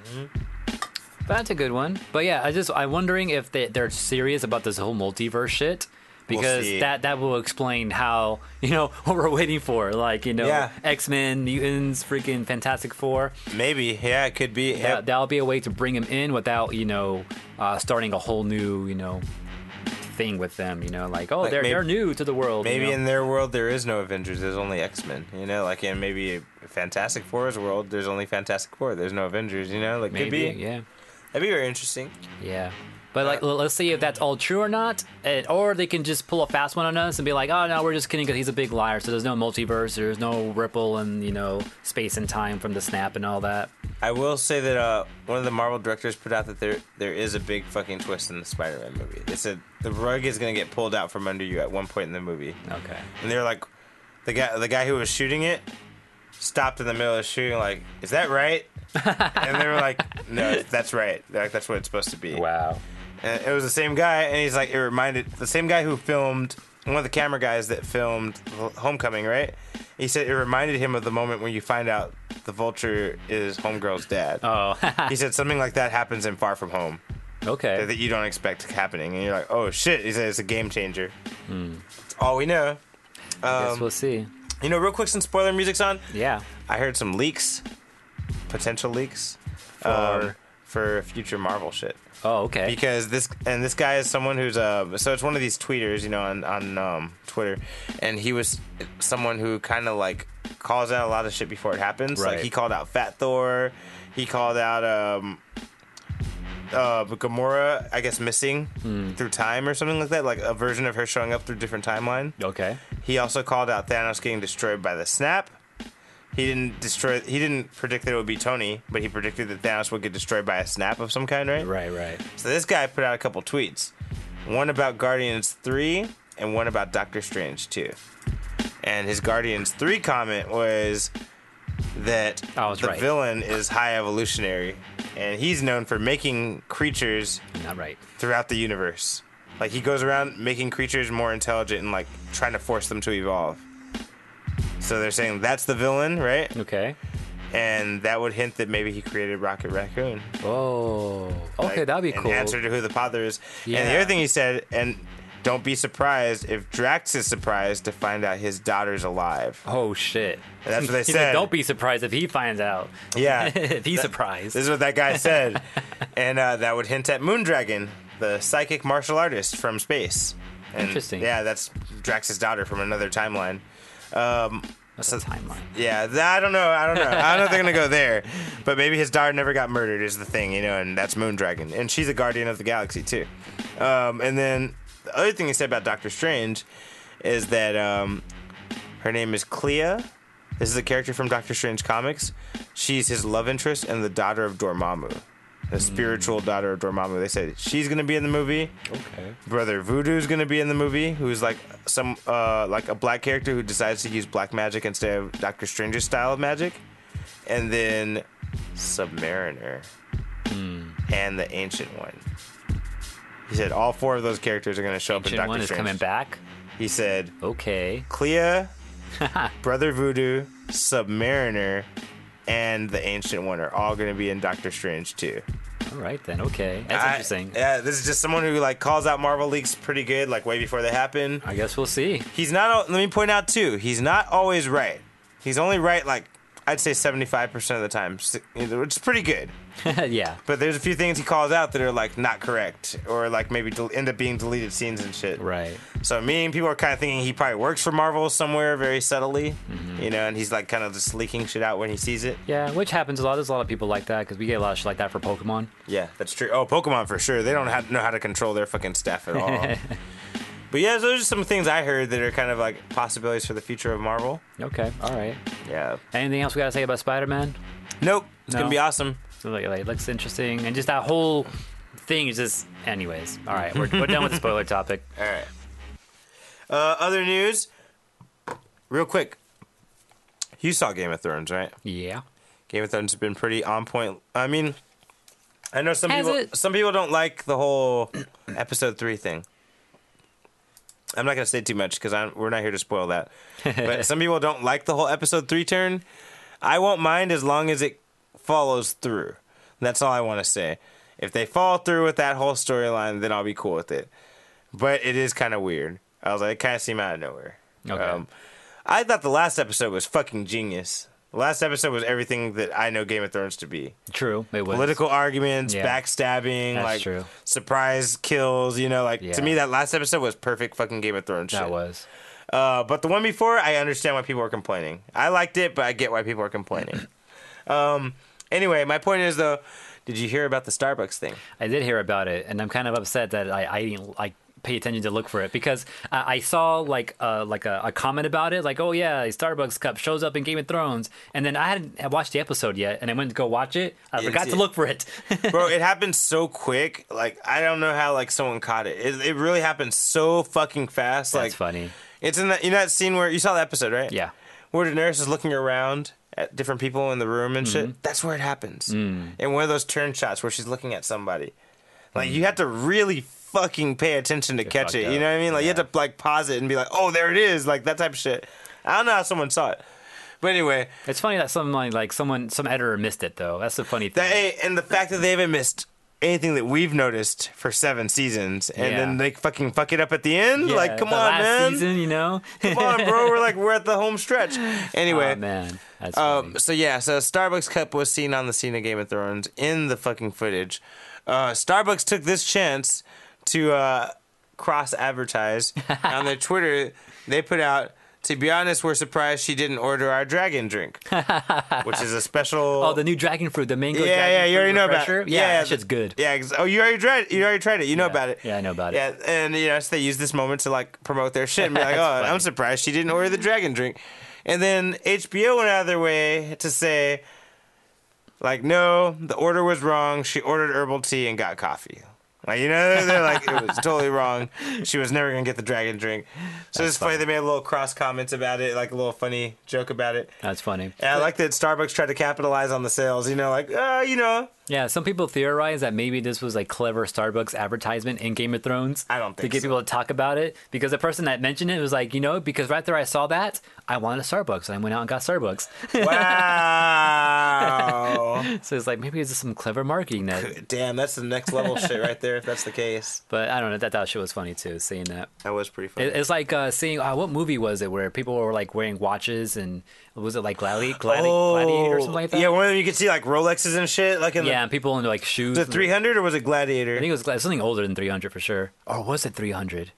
But that's a good one. But yeah, I'm wondering if they're serious about this whole multiverse shit. Because we'll that will explain how, what we're waiting for. X-Men, mutants, freaking Fantastic Four. Maybe. Yeah, it could be. That'll be a way to bring them in without, starting a whole new, thing with them. They're new to the world. Maybe in their world there is no Avengers. There's only X-Men. In maybe Fantastic Four's world, there's only Fantastic Four. There's no Avengers. Maybe, could be. Yeah. That'd be very interesting. Yeah. But let's see if that's all true or not, or they can just pull a fast one on us and be like, "Oh no, we're just kidding," because he's a big liar. So there's no multiverse, there's no ripple and space and time from the snap and all that. I will say that one of the Marvel directors put out that there is a big fucking twist in the Spider-Man movie. They said the rug is gonna get pulled out from under you at one point in the movie. Okay. And they were like, the guy who was shooting it stopped in the middle of shooting, like, is that right? And they were like, no, that's right. They're like, that's what it's supposed to be. Wow. And it was the same guy, and he's like, it reminded the same guy who filmed, one of the camera guys that filmed Homecoming, right? He said it reminded him of the moment when you find out the Vulture is Homegirl's dad. Oh. He said something like that happens in Far From Home Okay. that you don't expect happening, and you're like, oh shit. He said it's a game changer. That's all we know. Guess we'll see. You know, real quick, since spoiler music's on, Yeah. I heard some leaks, potential leaks, for future Marvel shit. Oh, okay. Because this guy is someone who's so it's one of these tweeters, you know, on Twitter, and he was someone who kind of like calls out a lot of shit before it happens. Right. Like he called out Fat Thor, he called out Gamora, I guess missing through time or something like that, like a version of her showing up through different timeline. Okay. He also called out Thanos getting destroyed by the snap. He didn't predict that it would be Tony, but he predicted that Thanos would get destroyed by a snap of some kind, right? Right. So this guy put out a couple tweets. One about Guardians 3 and one about Doctor Strange 2. And his Guardians 3 comment was that the right. villain is high evolutionary, and he's known for making creatures Not right. throughout the universe. Like he goes around making creatures more intelligent and like trying to force them to evolve. So they're saying that's the villain, right? Okay. And that would hint that maybe he created Rocket Raccoon. Oh. Okay, Like, that'd be an cool. answer to who the father is. And the Yeah. other thing he said, and don't be surprised if Drax is surprised to find out his daughter's alive. Oh shit. And that's what they He said. Don't be surprised if he finds out. Yeah. If he's surprised. This is what that guy said. And that would hint at Moondragon, the psychic martial artist from space. And, Interesting. Yeah, that's Drax's daughter from another timeline. That's a timeline. Yeah, I don't know. I don't know if they're gonna go there, but maybe his daughter never got murdered is the thing, you know, and that's Moondragon, and she's a guardian of the galaxy too. And then the other thing he said about Doctor Strange is that her name is Clea. This is a character from Doctor Strange comics. She's his love interest and the daughter of Dormammu, the spiritual daughter of Dormammu. They said she's gonna be in the movie. Okay. Brother Voodoo's gonna be in the movie, who's like some like a black character who decides to use black magic instead of Doctor Strange's style of magic. And then Submariner and the Ancient One. He said all four of those characters are gonna show up in Ancient Doctor One is Strange. coming back. He said Okay. Clea, Brother Voodoo, Submariner, and the Ancient One are all gonna be in Doctor Strange too. All right then. Okay. That's interesting. Yeah, this is just someone who like calls out Marvel leaks pretty good, like way before they happen. I guess we'll see. He's not. Let me point out too. He's not always right. He's only right like I'd say 75% of the time, which is pretty good. Yeah. But there's a few things he calls out that are like not correct, or like maybe end up being deleted scenes and shit. Right. So people are kind of thinking he probably works for Marvel somewhere very subtly, you know, and he's like kind of just leaking shit out when he sees it. Yeah, which happens a lot. There's a lot of people like that because we get a lot of shit like that for Pokemon. Yeah, that's true. Oh, Pokemon for sure. They don't know how to control their fucking staff at all. But yeah, those are some things I heard that are kind of like possibilities for the future of Marvel. Okay. All right. Yeah. Anything else we gotta say about Spider-Man? Nope. It's No. gonna be awesome. So like, it looks interesting, and just that whole thing is just. Anyways, all right, we're done with the spoiler topic. All right. Other news, real quick. You saw Game of Thrones, right? Yeah. Game of Thrones has been pretty on point. I mean, I know some Has people. it? Some people don't like the whole episode 3 thing. I'm not gonna say too much because we're not here to spoil that. But some people don't like the whole episode 3 turn. I won't mind as long as it follows through. That's all I want to say. If they follow through with that whole storyline, then I'll be cool with it. But it is kind of weird. I was like, it kind of seemed out of nowhere. Okay. I thought the last episode was fucking genius. The last episode was everything that I know Game of Thrones to be. True. It was. Political arguments, Yeah. backstabbing, That's like true. surprise kills, you know, like Yeah. to me that last episode was perfect fucking Game of Thrones shit. That was. But the one before, I understand why people are complaining. I liked it, but I get why people are complaining. Anyway, my point is though, did you hear about the Starbucks thing? I did hear about it, and I'm kind of upset that I didn't like pay attention to look for it because I saw like a comment about it, like, oh yeah, a Starbucks cup shows up in Game of Thrones, and then I hadn't watched the episode yet, and I went to go watch it. I forgot to look for it. Bro, it happened so quick. Like, I don't know how like someone caught it. It really happened so fucking fast. That's like, funny. It's in that that scene where you saw the episode, right? Yeah. Where Daenerys is looking around at different people in the room and shit. That's where it happens. And one of those turn shots where she's looking at somebody. Like, you have to really fucking pay attention to catch it. You know what I mean? Like, you have to, like, pause it and be like, oh, there it is. Like, that type of shit. I don't know how someone saw it. But anyway. It's funny that some editor missed it, though. That's the funny thing. And the fact that they haven't missed anything that we've noticed for 7 seasons, and then they fucking fuck it up at the end. Yeah, like, come the on, last man. Season, you know? Come on, bro. We're at the home stretch. Anyway. Oh, man. That's funny. So Starbucks cup was seen on the scene of Game of Thrones in the fucking footage. Starbucks took this chance to cross advertise on their Twitter. They put out, to be honest, we're surprised she didn't order our dragon drink, which is a special. Oh, the new dragon fruit, the mango. Yeah, dragon you already fruit know about refresher? it. Yeah, that shit's good. Yeah. Oh, you already tried it. You know about it. Yeah, I know about it. Yeah, and so they use this moment to like promote their shit and be like, oh, That's funny. I'm surprised she didn't order the dragon drink. And then HBO went out of their way to say, like, no, the order was wrong. She ordered herbal tea and got coffee. Like, you know, they're like, it was totally wrong. She was never going to get the dragon drink. So it's funny. They made a little cross comments about it, like a little funny joke about it. That's funny. And I like that Starbucks tried to capitalize on the sales, like, Yeah, some people theorize that maybe this was a clever Starbucks advertisement in Game of Thrones. I don't think to get so. people to talk about it, because the person that mentioned it was like, because right there I saw that, I wanted a Starbucks, and I went out and got Starbucks. Wow. So it's like, maybe it's just some clever marketing that. Damn, that's the next level shit right there, if that's the case. But I don't know, that shit was funny too, seeing that. That was pretty funny. It's like seeing, what movie was it where people were like wearing watches, and was it like Gladiator or something like that? Yeah, one of them you could see like Rolexes and shit. Like and people in like shoes. The 300 or was it Gladiator? I think it was something older than 300 for sure. Or was it 300?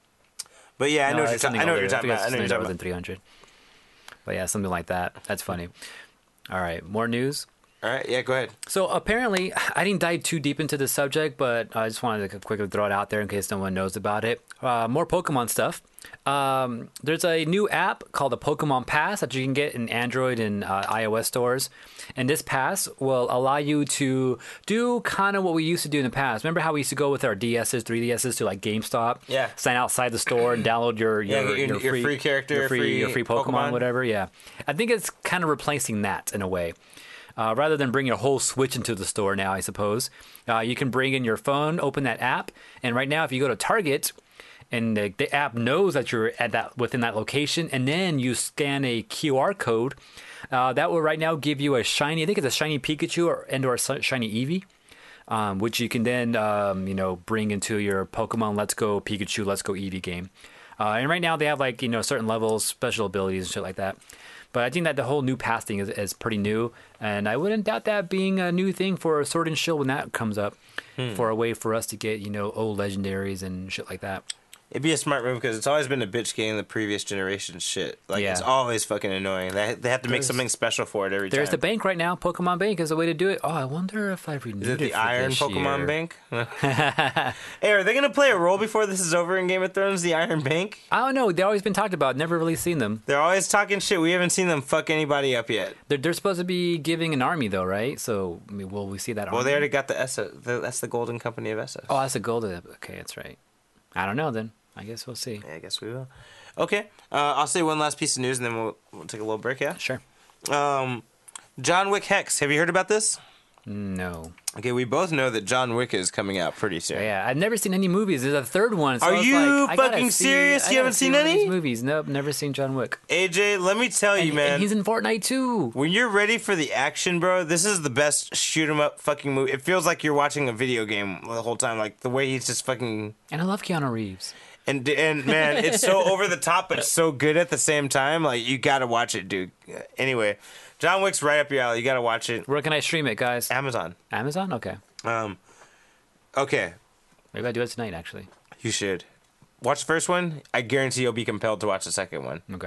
But yeah, I know what you're it's talking something about. older. I know what you're talking Than about. 300. But yeah, something like that. That's funny. All right, more news. All right, yeah, go ahead. So apparently, I didn't dive too deep into the subject, but I just wanted to quickly throw it out there in case no one knows about it. More Pokemon stuff. There's a new app called the Pokemon Pass that you can get in Android and iOS stores. And this pass will allow you to do kind of what we used to do in the past. Remember how we used to go with our DSs, 3DSs to like GameStop? Yeah. Sign outside the store and download your free character, your free Pokemon, Pokemon, whatever. Yeah. I think it's kind of replacing that in a way. Rather than bring your whole Switch into the store now, I suppose, you can bring in your phone, open that app, and right now if you go to Target, and the app knows that you're within that location, and then you scan a QR code, that will right now give you I think it's a shiny Pikachu or a shiny Eevee, which you can then bring into your Pokemon Let's Go Pikachu, Let's Go Eevee game. And right now they have like certain levels, special abilities and shit like that. But I think that the whole new pass thing is pretty new, and I wouldn't doubt that being a new thing for Sword and Shield when that comes up, for a way for us to get old legendaries and shit like that. It'd be a smart move because it's always been a bitch game the previous generation shit. Like, it's always fucking annoying. They have to make something special for it every time. There's the bank right now. Pokemon Bank is a way to do it. Oh, I wonder if I renewed it. Is it the for Iron this Pokemon year. Bank? Hey, are they going to play a role before this is over in Game of Thrones, the Iron Bank? I don't know. They've always been talked about. Never really seen them. They're always talking shit. We haven't seen them fuck anybody up yet. They're supposed to be giving an army, though, right? So, will we see that army? Well, they already got the Essos. That's the Golden Company of Essos. Oh, that's a golden. Okay, that's right. I don't know, then. I guess we'll see. Yeah, I guess we will. Okay. I'll say one last piece of news, and then we'll take a little break, yeah? Sure. John Wick Hex. Have you heard about this? No. Okay, we both know that John Wick is coming out pretty soon. Yeah, I've never seen any movies. There's a third one. So Are I was you like, I gotta fucking see- serious? I You gotta haven't see seen one of any? these movies? Nope, never seen John Wick. AJ, let me tell you, man. And he's in Fortnite too. When you're ready for the action, bro, this is the best shoot 'em up fucking movie. It feels like you're watching a video game the whole time. Like the way he's just fucking. And I love Keanu Reeves. And man, it's so over the top, but so good at the same time. Like you gotta watch it, dude. Anyway, John Wick's right up your alley. You gotta watch it. Where can I stream it, guys? Amazon. Amazon? Okay. Okay, Maybe I'll do it tonight, actually. you should watch the first one. I guarantee you'll be compelled to watch the second one. Okay.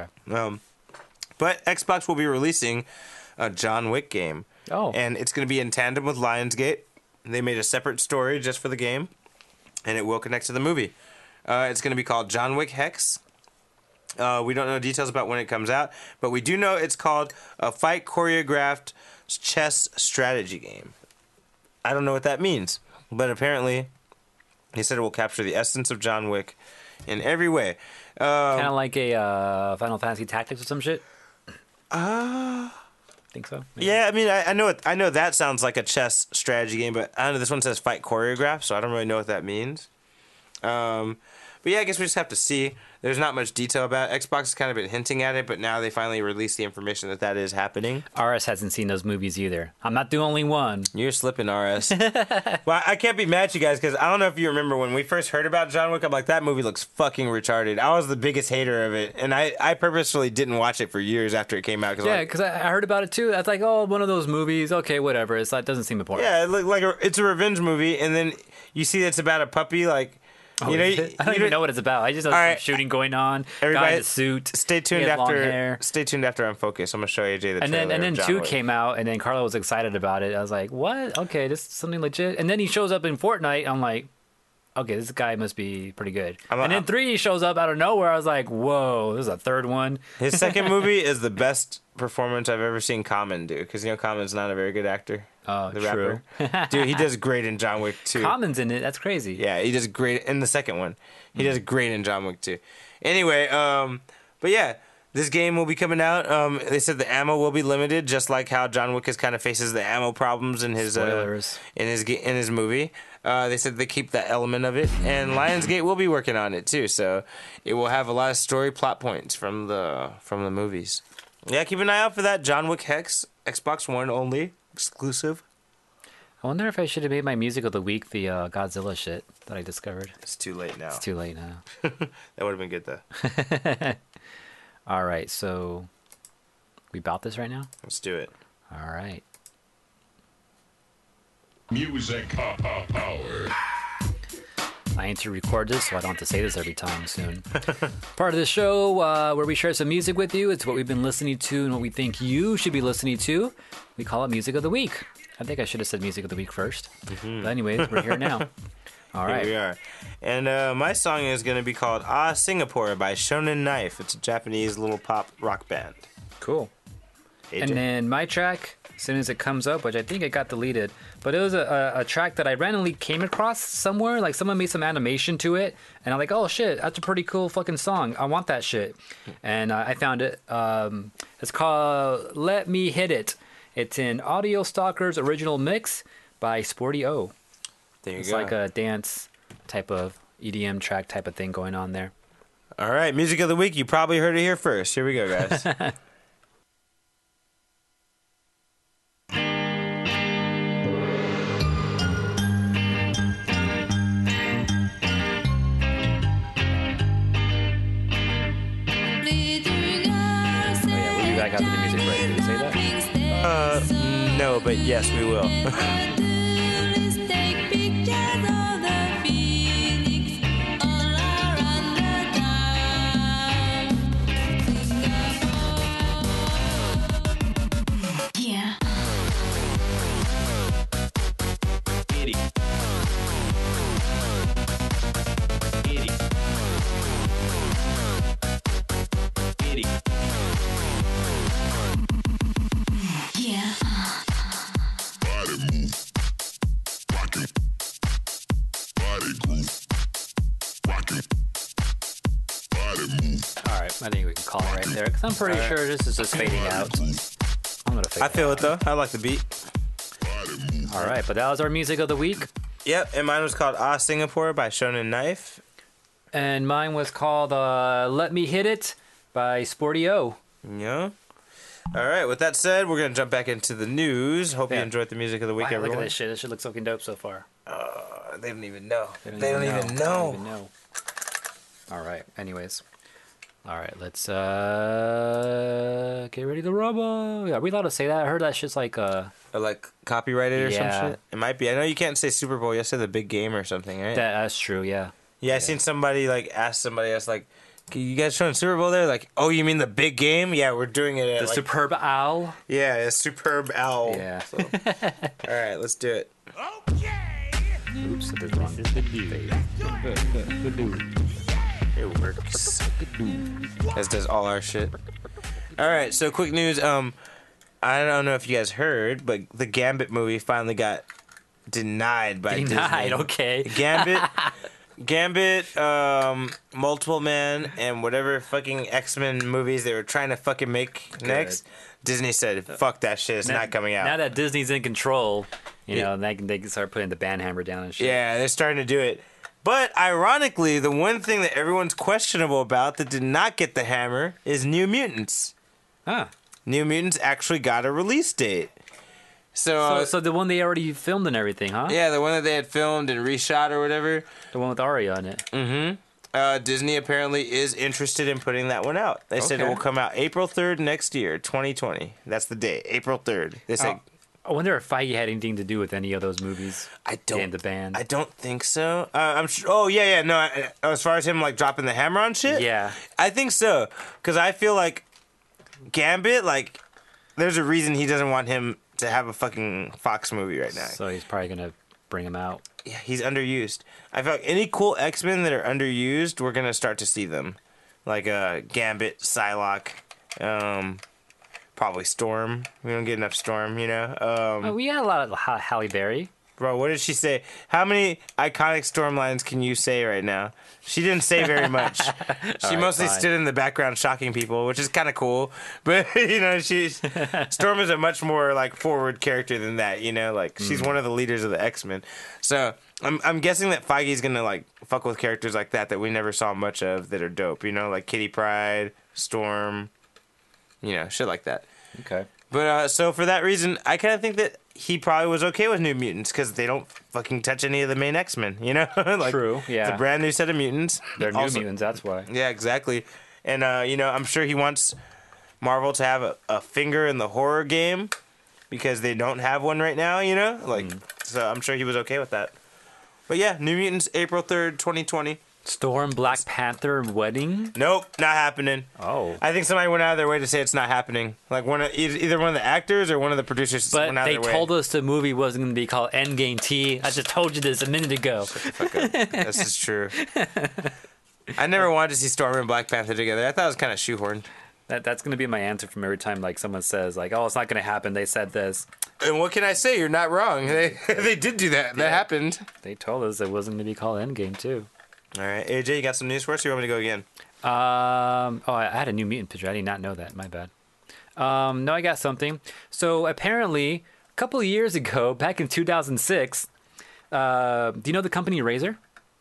But Xbox will be releasing a John Wick game. Oh. And it's going to be in tandem with Lionsgate. They made a separate story just for the game, and it will connect to the movie. It's going to be called John Wick Hex. We don't know details about when it comes out, but we do know it's called a fight choreographed chess strategy game. I don't know what that means, but apparently he said it will capture the essence of John Wick in every way. Kind of like a Final Fantasy Tactics or some shit. Think so? Maybe. Yeah, I mean, I know that sounds like a chess strategy game, but I don't know. This one says fight choreographed, so I don't really know what that means. But yeah, I guess we just have to see. There's not much detail about it. Xbox has kind of been hinting at it, but now they finally released the information that is happening. RS hasn't seen those movies either. I'm not the only one. You're slipping, RS. Well, I can't be mad at you guys because I don't know if you remember when we first heard about John Wick. I'm like, that movie looks fucking retarded. I was the biggest hater of it, and I purposefully didn't watch it for years after it came out. Yeah, because I heard about it too. I was like, oh, one of those movies. Okay, whatever. It doesn't seem important. Yeah, it looked like it's a revenge movie, and then you see it's about a puppy, like. Oh, I don't even know what it's about. I just know some shooting going on. Guy in a suit. Stay tuned after. Stay tuned after I'm focused. I'm gonna show AJ the trailer. And then 2 came out, and then Carlo was excited about it. I was like, what? Okay, this is something legit. And then he shows up in Fortnite. I'm like, okay, this guy must be pretty good. And then 3 shows up out of nowhere. I was like, whoa, this is a third one. His second movie is the best performance I've ever seen Common do, because Common's not a very good actor. Oh, the true. rapper. Dude, he does great in John Wick 2. Common's in it. That's crazy. Yeah, he does great in the second one. He does great in John Wick 2. Anyway, but yeah, this game will be coming out. They said the ammo will be limited, just like how John Wick kind of faces the ammo problems in his in his movie. They said they keep that element of it, and Lionsgate will be working on it too. So it will have a lot of story plot points from the movies. Yeah, keep an eye out for that. John Wick Hex, Xbox One only, exclusive. I wonder if I should have made my music of the week the Godzilla shit that I discovered. It's too late now. It's too late now. That would have been good though. All right, so we about this right now? Let's do it. All right. Music power. I need to record this, so I don't have to say this every time soon. Part of the show where we share some music with you. It's what we've been listening to and what we think you should be listening to. We call it Music of the Week. I think I should have said Music of the Week first. Mm-hmm. But anyways, we're here now. All right. Here we are. And my song is going to be called Ah Singapore by Shonen Knife. It's a Japanese little pop rock band. Cool. AJ? And then my track, as soon as it comes up, which I think it got deleted, but it was a track that I randomly came across somewhere. Like someone made some animation to it, and I'm like, oh shit, that's a pretty cool fucking song. I want that shit. And I found it. It's called Let Me Hit It. It's in Audio Stalker's original mix by Sporty O. There you it's go. It's like a dance type of EDM track type of thing going on there. All right, Music of the Week. You probably heard it here first. Here we go, guys. I got the music right. Did you say that? No, but yes, we will. I think we can call it right there, because I'm pretty sure this is just fading out. I'm gonna fade I feel it though. I like the beat. All right, but that was our music of the week. Yep, and mine was called Ah Singapore by Shonen Knife. And mine was called Let Me Hit It by Sporty O. Yeah. All right, with that said, we're going to jump back into the news. Hope you enjoyed the music of the week, everyone. Look at this shit. This shit looks fucking dope so far. They don't even know. They don't even know. All right, anyways. All right, let's get ready to rumble. Are we allowed to say that? I heard that shit's like Or like copyrighted or some shit. It might be. I know you can't say Super Bowl. You have to say the big game or something, right? That's true, yeah. Yeah, I seen somebody like ask somebody else like, "You guys showing Super Bowl there?" Like, "Oh, you mean the big game?" Yeah, we're doing it at the Superb Owl. Yeah, a Superb Owl. Yeah. So. All right, let's do it. Okay. Oops, I did wrong. It works. As does all our shit. All right, so quick news. I don't know if you guys heard, but the Gambit movie finally got denied by Disney. Okay. Gambit, Multiple Man, and whatever fucking X-Men movies they were trying to fucking make next. Disney said, fuck that shit, it's not coming out. Now that Disney's in control, you know, they can start putting the ban hammer down and shit. Yeah, they're starting to do it. But ironically, the one thing that everyone's questionable about that did not get the hammer is New Mutants. Huh. New Mutants actually got a release date. So the one they already filmed and everything, huh? yeah, the one that they had filmed and reshot or whatever. The one with Arya on it. Mm-hmm. Disney apparently is interested in putting that one out. They said it will come out April 3rd next year, 2020. That's the date, April 3rd. They said... I wonder if Feige had anything to do with any of those movies. I don't. And the band. I don't think so. I'm sure. Oh yeah. No. As far as him like dropping the hammer on shit. Yeah. I think so. Because I feel like Gambit, like, there's a reason he doesn't want him to have a fucking Fox movie right now. So he's probably gonna bring him out. Yeah, he's underused. I feel like any cool X-Men that are underused, we're gonna start to see them, like Gambit, Psylocke, probably Storm. We don't get enough Storm, you know. We had a lot of Halle Berry. Bro, what did she say? How many iconic Storm lines can you say right now? She didn't say very much. She mostly stood in the background shocking people, which is kind of cool. But, you know, Storm is a much more, like, forward character than that, you know? Like, she's one of the leaders of the X-Men. So, I'm guessing that Feige's gonna, like, fuck with characters like that we never saw much of that are dope, you know? Like Kitty Pryde, Storm, you know, shit like that. Okay. But, so for that reason, I kind of think that he probably was okay with New Mutants because they don't fucking touch any of the main X-Men, you know? Like, true, yeah. It's a brand new set of mutants. They're new mutants, that's why. Yeah, exactly. And, you know, I'm sure he wants Marvel to have a finger in the horror game because they don't have one right now, you know? Like, so I'm sure he was okay with that. But yeah, New Mutants, April 3rd, 2020. Storm, Black Panther, Wedding? Nope, not happening. Oh. I think somebody went out of their way to say it's not happening. Like either one of the actors or one of the producers But went out of their way. they told us the movie wasn't going to be called Endgame T. I just told you this a minute ago. Fuck up. This is true. I never wanted to see Storm and Black Panther together. I thought it was kind of shoehorned. That's going to be my answer from every time like someone says like, oh, it's not going to happen. They said this. And what can I say? You're not wrong. They did do that. That happened. They told us it wasn't going to be called Endgame too. All right, AJ, you got some news for us? Or you want me to go again? I had a New Mutant picture. I did not know that. My bad. No, I got something. So apparently, a couple of years ago, back in 2006, do you know the company Razer?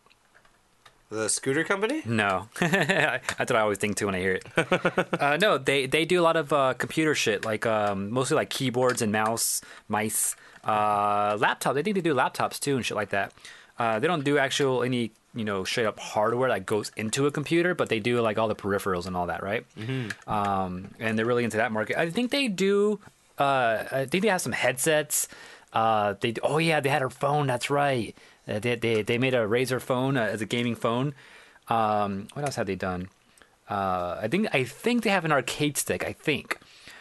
The scooter company? No. That's what I always think too when I hear it. No, they do a lot of computer shit, like mostly like keyboards and mice, laptops. I think they do laptops too and shit like that. They don't do any straight up hardware that goes into a computer, but they do like all the peripherals and all that, right? Mm-hmm. And they're really into that market. I think they do. I think they have some headsets. They had a phone. That's right. They made a Razer phone as a gaming phone. What else have they done? I think they have an arcade stick. I think.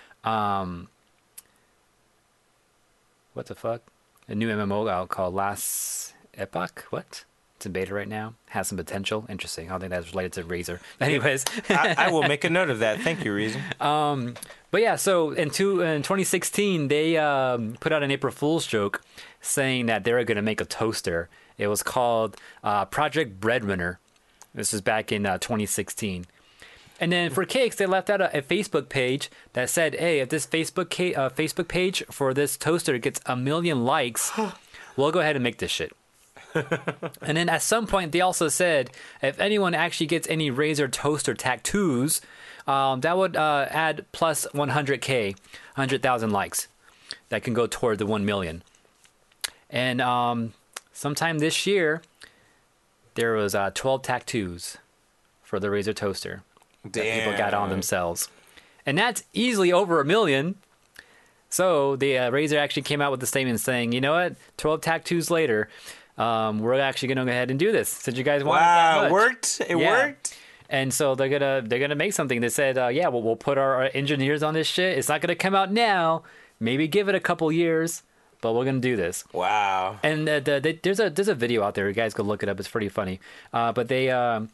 What the fuck? A new MMO out called Last Epoch. What? It's in beta right now. Has some potential. Interesting. I don't think that's related to Razer. Anyways, I will make a note of that. Thank you, Reason. But yeah, so in 2016, they put out an April Fool's joke saying that they were going to make a toaster. It was called Project Breadwinner. This was back in 2016. And then for kicks, they left out a Facebook page that said, hey, if this Facebook page for this toaster gets 1 million likes, we'll go ahead and make this shit. And then at some point, they also said, if anyone actually gets any Razer toaster tattoos, that would add plus 100K, 100,000 likes. That can go toward the 1 million. And sometime this year, there was 12 tattoos for the Razer toaster that people got on themselves. And that's easily over 1 million. So the Razer actually came out with a statement saying, you know what, 12 tattoos later, we're actually going to go ahead and do this since you guys want it that much. It worked. It worked. And so they're gonna make something. They said, we'll put our engineers on this shit. It's not gonna come out now. Maybe give it a couple years, but we're gonna do this. Wow. And there's a video out there. You guys go look it up. It's pretty funny. But they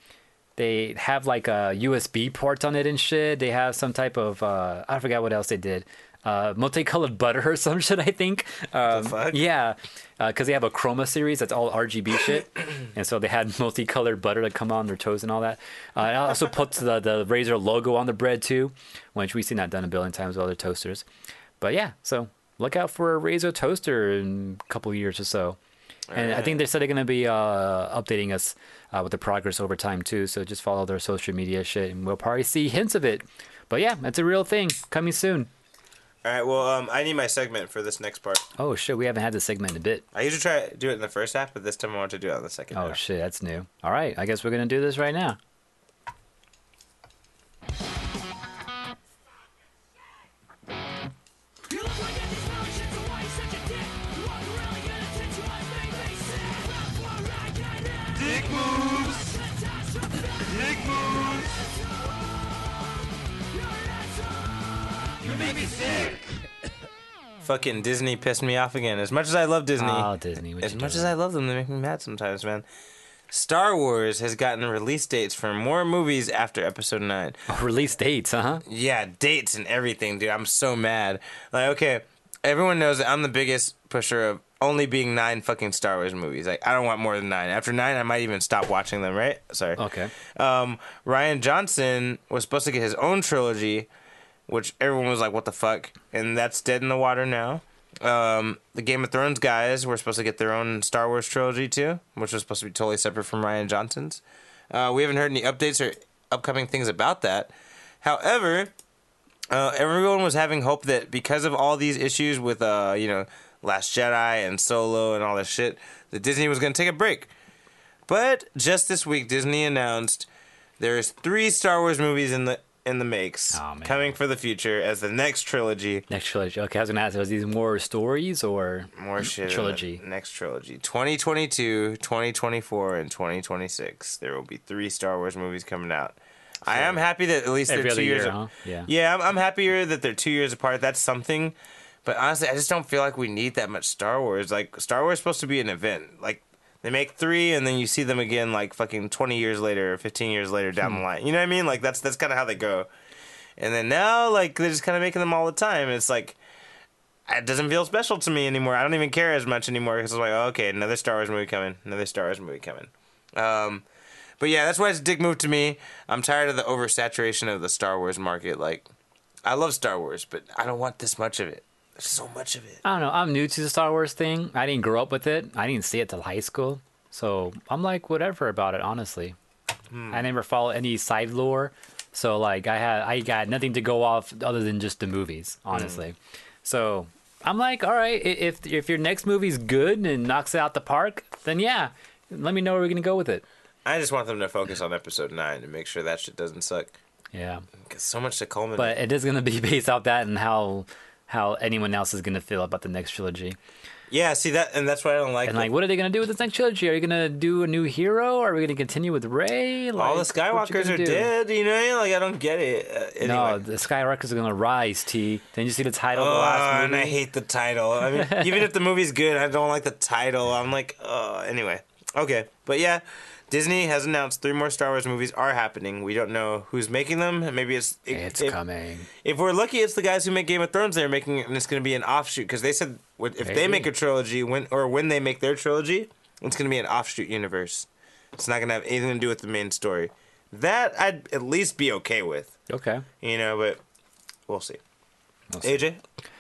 They have like USB ports on it and shit. They have some type of I forgot what else they did. Multicolored butter or some shit, I think. The fuck? Yeah, because they have a Chroma series that's all RGB shit, and so they had multicolored butter to come on their toast and all that. It also puts the Razer logo on the bread too, which we've seen that done a billion times with other toasters. But yeah, so look out for a Razer toaster in a couple of years or so. And I think they said they're going to be updating us with the progress over time too. So just follow their social media shit, and we'll probably see hints of it. But yeah, it's a real thing coming soon. All right, well, I need my segment for this next part. Oh shit, we haven't had this segment in a bit. I usually try to do it in the first half, but this time I want to do it on the second Oh half. shit, that's new. All right, I guess we're gonna do this right now. You look like this really shit, so why you such a dick? You walk around like an attention, why baby sit? Before I get it. Dick moves! Dick moves! You make me sick. Fucking Disney pissed me off again. As much as I love Disney, Oh, Disney. as much as I love them, they make me mad sometimes, man. Star Wars has gotten release dates for more movies after Episode 9. Release dates, huh? Yeah, dates and everything, dude. I'm so mad. Like, okay, everyone knows that I'm the biggest pusher of only being 9 fucking Star Wars movies. Like, I don't want more than 9. After 9, I might even stop watching them, right? Sorry. Okay. Ryan Johnson was supposed to get his own trilogy, which everyone was like, what the fuck? And that's dead in the water now. The Game of Thrones guys were supposed to get their own Star Wars trilogy too, which was supposed to be totally separate from Ryan Johnson's. We haven't heard any updates or upcoming things about that. However, everyone was having hope that because of all these issues with, Last Jedi and Solo and all this shit, that Disney was going to take a break. But just this week, Disney announced there's 3 Star Wars movies in the makes coming for the future as the next trilogy. Next trilogy. Okay, I was gonna ask, are these more stories or More shit. trilogy? Next trilogy. 2022, 2024, and 2026. There will be 3 Star Wars movies coming out. I am happy that at least they're Every 2 other years. year, huh? Yeah. Yeah, I'm happier that they're 2 years apart. That's something. But honestly, I just don't feel like we need that much Star Wars. Like, Star Wars is supposed to be an event. Like, they make 3 and then you see them again like fucking 20 years later or 15 years later down the line. You know what I mean? Like, that's kind of how they go. And then now, like, they're just kind of making them all the time. It's like, it doesn't feel special to me anymore. I don't even care as much anymore because I'm like, oh, okay, another Star Wars movie coming. Another Star Wars movie coming. But yeah, that's why it's a dick move to me. I'm tired of the oversaturation of the Star Wars market. Like, I love Star Wars, but I don't want this much of it. There's so much of it. I don't know. I'm new to the Star Wars thing. I didn't grow up with it. I didn't see it till high school. So I'm like whatever about it, honestly. I never followed any side lore. So like I got nothing to go off other than just the movies, honestly. So I'm like, all right, if your next movie's good and knocks it out the park, then yeah, let me know where we're gonna go with it. I just want them to focus on episode 9 and make sure that shit doesn't suck. Yeah. Because so much to culminate. But it is gonna be based off that and how anyone else is gonna feel about the next trilogy. Yeah, see that, and that's why I don't like. And like, what are they gonna do with this next trilogy? Are you gonna do a new hero? Are we gonna continue with Rey? Like, all the what you Skywalkers gonna are do? dead. You know, like I don't get it. Anyway. No, the Skywalkers are gonna rise. T. Didn't you see the title of the last movie? And I hate the title. I mean, even if the movie's good, I don't like the title. I'm like, anyway. Okay, but yeah, Disney has announced 3 more Star Wars movies are happening. We don't know who's making them. Maybe it's coming. If we're lucky, it's the guys who make Game of Thrones. They're making it, and it's going to be an offshoot because they said if they make a trilogy, when they make their trilogy, it's going to be an offshoot universe. It's not going to have anything to do with the main story. That I'd at least be okay with. Okay. You know, but we'll see. AJ?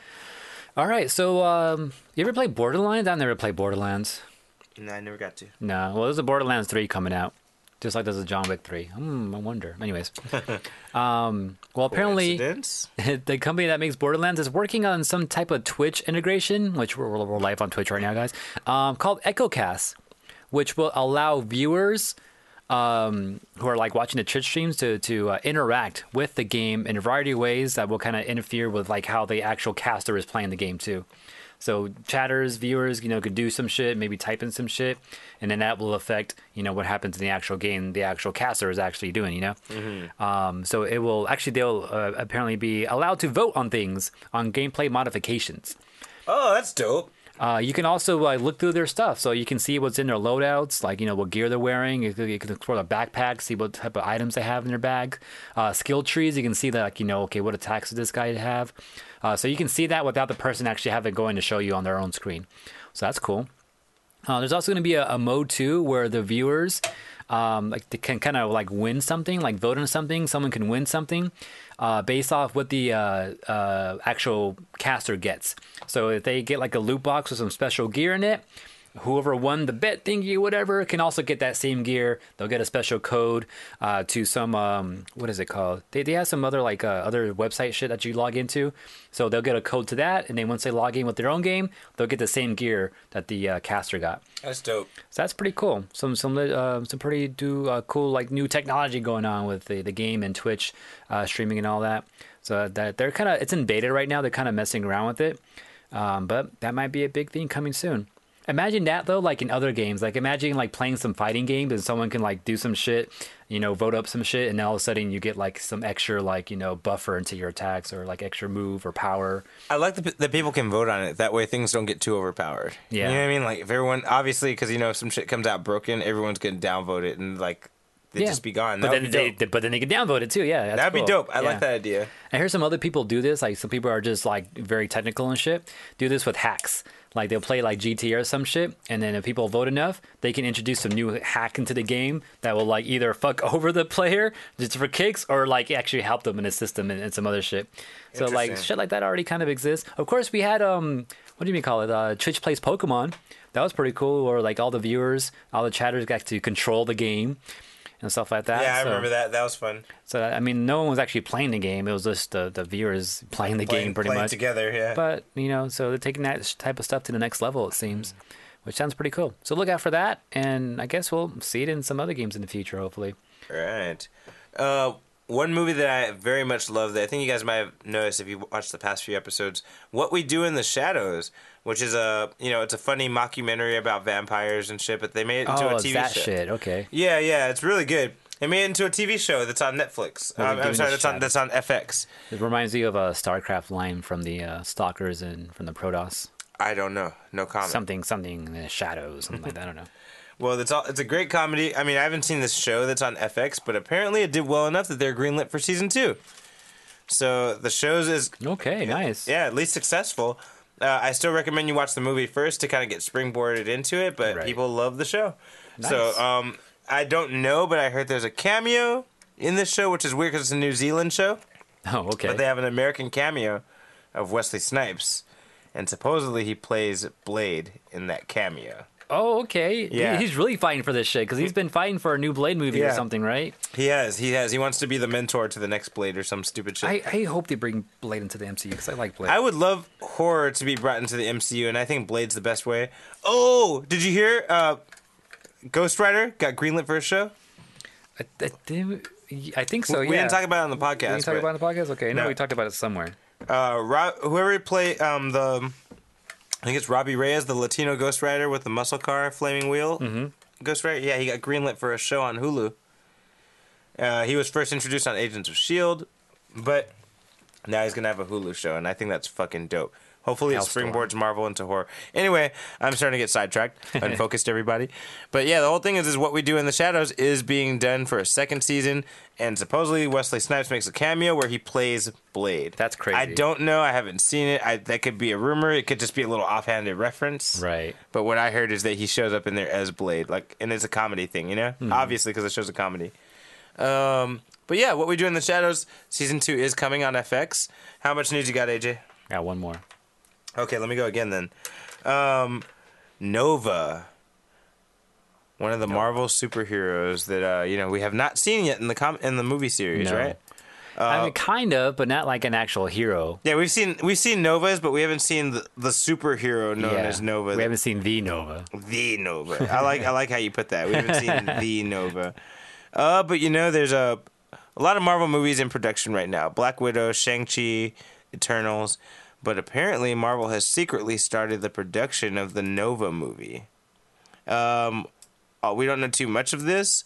All right. So, you ever play Borderlands? I never played Borderlands. No, I never got to. No. Well, there's a Borderlands 3 coming out, just like there's a John Wick 3. I wonder. Anyways, well, apparently the company that makes Borderlands is working on some type of Twitch integration, which we're live on Twitch right now, guys. Called EchoCast, which will allow viewers who are like watching the Twitch streams to interact with the game in a variety of ways that will kind of interfere with like how the actual caster is playing the game too. So chatters, viewers, could do some shit, maybe type in some shit, and then that will affect, what happens in the actual game the actual caster is actually doing, Mm-hmm. So it will actually, they'll apparently be allowed to vote on things, on gameplay modifications. Oh, that's dope. You can also look through their stuff, so you can see what's in their loadouts, like what gear they're wearing. You can explore the backpack, see what type of items they have in their bag. Skill trees, you can see that, okay, what attacks does this guy have? So you can see that without the person actually having going to show you on their own screen. So that's cool. There's also going to be a mode too where the viewers they can kind of win something, like vote on something. Someone can win something based off what the actual caster gets. So if they get a loot box with some special gear in it, whoever won the bet thingy, whatever, can also get that same gear. They'll get a special code to some what is it called? They have some other other website shit that you log into. So they'll get a code to that, and then once they log in with their own game, they'll get the same gear that the caster got. That's dope. So that's pretty cool. Some pretty cool new technology going on with the game and Twitch streaming and all that. So that they're it's in beta right now. They're kind of messing around with it, but that might be a big thing coming soon. Imagine that though, in other games. Imagine playing some fighting games and someone can do some shit, vote up some shit, and then all of a sudden you get some extra buffer into your attacks or extra move or power. I like that people can vote on it. That way things don't get too overpowered. Yeah. You know what I mean? If everyone, obviously, because if some shit comes out broken, everyone's gonna downvote it and they just be gone. But then they can downvote it too. Yeah, that'd cool. be dope. I Yeah. like that idea. I hear some other people do this. Some people are just very technical and shit. Do this with hacks. They'll play GT or some shit, and then if people vote enough, they can introduce some new hack into the game that will either fuck over the player just for kicks or actually help them in the system and some other shit. So shit like that already kind of exists. Of course, we had what do you call it? Twitch Plays Pokemon. That was pretty cool. Where all the viewers, all the chatters got to control the game and stuff like that. Yeah, I remember that. That was fun. So no one was actually playing the game. It was just the viewers playing the game pretty much together. Yeah. But so they're taking that type of stuff to the next level, it seems, which sounds pretty cool. So look out for that, and I guess we'll see it in some other games in the future, hopefully. Right. One movie that I very much love that I think you guys might have noticed if you watched the past few episodes, What We Do in the Shadows, which is it's a funny mockumentary about vampires and shit, but they made it into a TV it's that show. shit. Okay. Yeah, it's really good. They made it into a TV show that's on Netflix. What We Do I'm in sorry, the that's on FX. It reminds you of a StarCraft line from the Stalkers and from the Protoss. I don't know. No comment. Something in the shadows, something like that. I don't know. Well, it's a great comedy. I mean, I haven't seen this show that's on FX, but apparently it did well enough that they're greenlit for season 2. So the show's is Okay, nice. yeah, at least successful. I still recommend you watch the movie first to kind of get springboarded into it, but Right. people love the show. Nice. So I don't know, but I heard there's a cameo in this show, which is weird because it's a New Zealand show. Oh, okay. But they have an American cameo of Wesley Snipes, and supposedly he plays Blade in that cameo. Oh, okay. Yeah. He's really fighting for this shit because he's been fighting for a new Blade movie or Yeah. something, right? He has. He wants to be the mentor to the next Blade or some stupid shit. I hope they bring Blade into the MCU because I like Blade. I would love horror to be brought into the MCU, and I think Blade's the best way. Oh, did you hear? Ghost Rider got greenlit for a show. I think so. We yeah. didn't talk about it on the podcast. We didn't talk about it on the podcast. Okay, no, No. we talked about it somewhere. Whoever played I think it's Robbie Reyes, the Latino Ghost Rider with the muscle car flaming wheel. Mm-hmm. Ghost Rider. Yeah, he got greenlit for a show on Hulu. He was first introduced on Agents of S.H.I.E.L.D., but now he's gonna have a Hulu show, and I think that's fucking dope. Hopefully it Hellstorm. springboards Marvel into horror. Anyway, I'm starting to get sidetracked, unfocused, everybody. But yeah, the whole thing is What We Do in the Shadows is being done for a second season, and supposedly Wesley Snipes makes a cameo where he plays Blade. That's crazy. I don't know. I haven't seen it. That could be a rumor. It could just be a little offhanded reference. Right. But what I heard is that he shows up in there as Blade, and it's a comedy thing, you know? Obviously, because the show's a comedy. But yeah, What We Do in the Shadows, season 2 is coming on FX. How much news you got, AJ? Got one more. Okay, let me go again then. Nova, one of the Marvel superheroes that we have not seen yet in the movie series, No. right? I mean, kind of, but not like an actual hero. Yeah, we've seen Novas, but we haven't seen the superhero known as Nova. We haven't seen the Nova. The Nova. I like how you put that. We haven't seen the Nova. But there's a lot of Marvel movies in production right now. Black Widow, Shang-Chi, Eternals. But apparently Marvel has secretly started the production of the Nova movie. We don't know too much of this.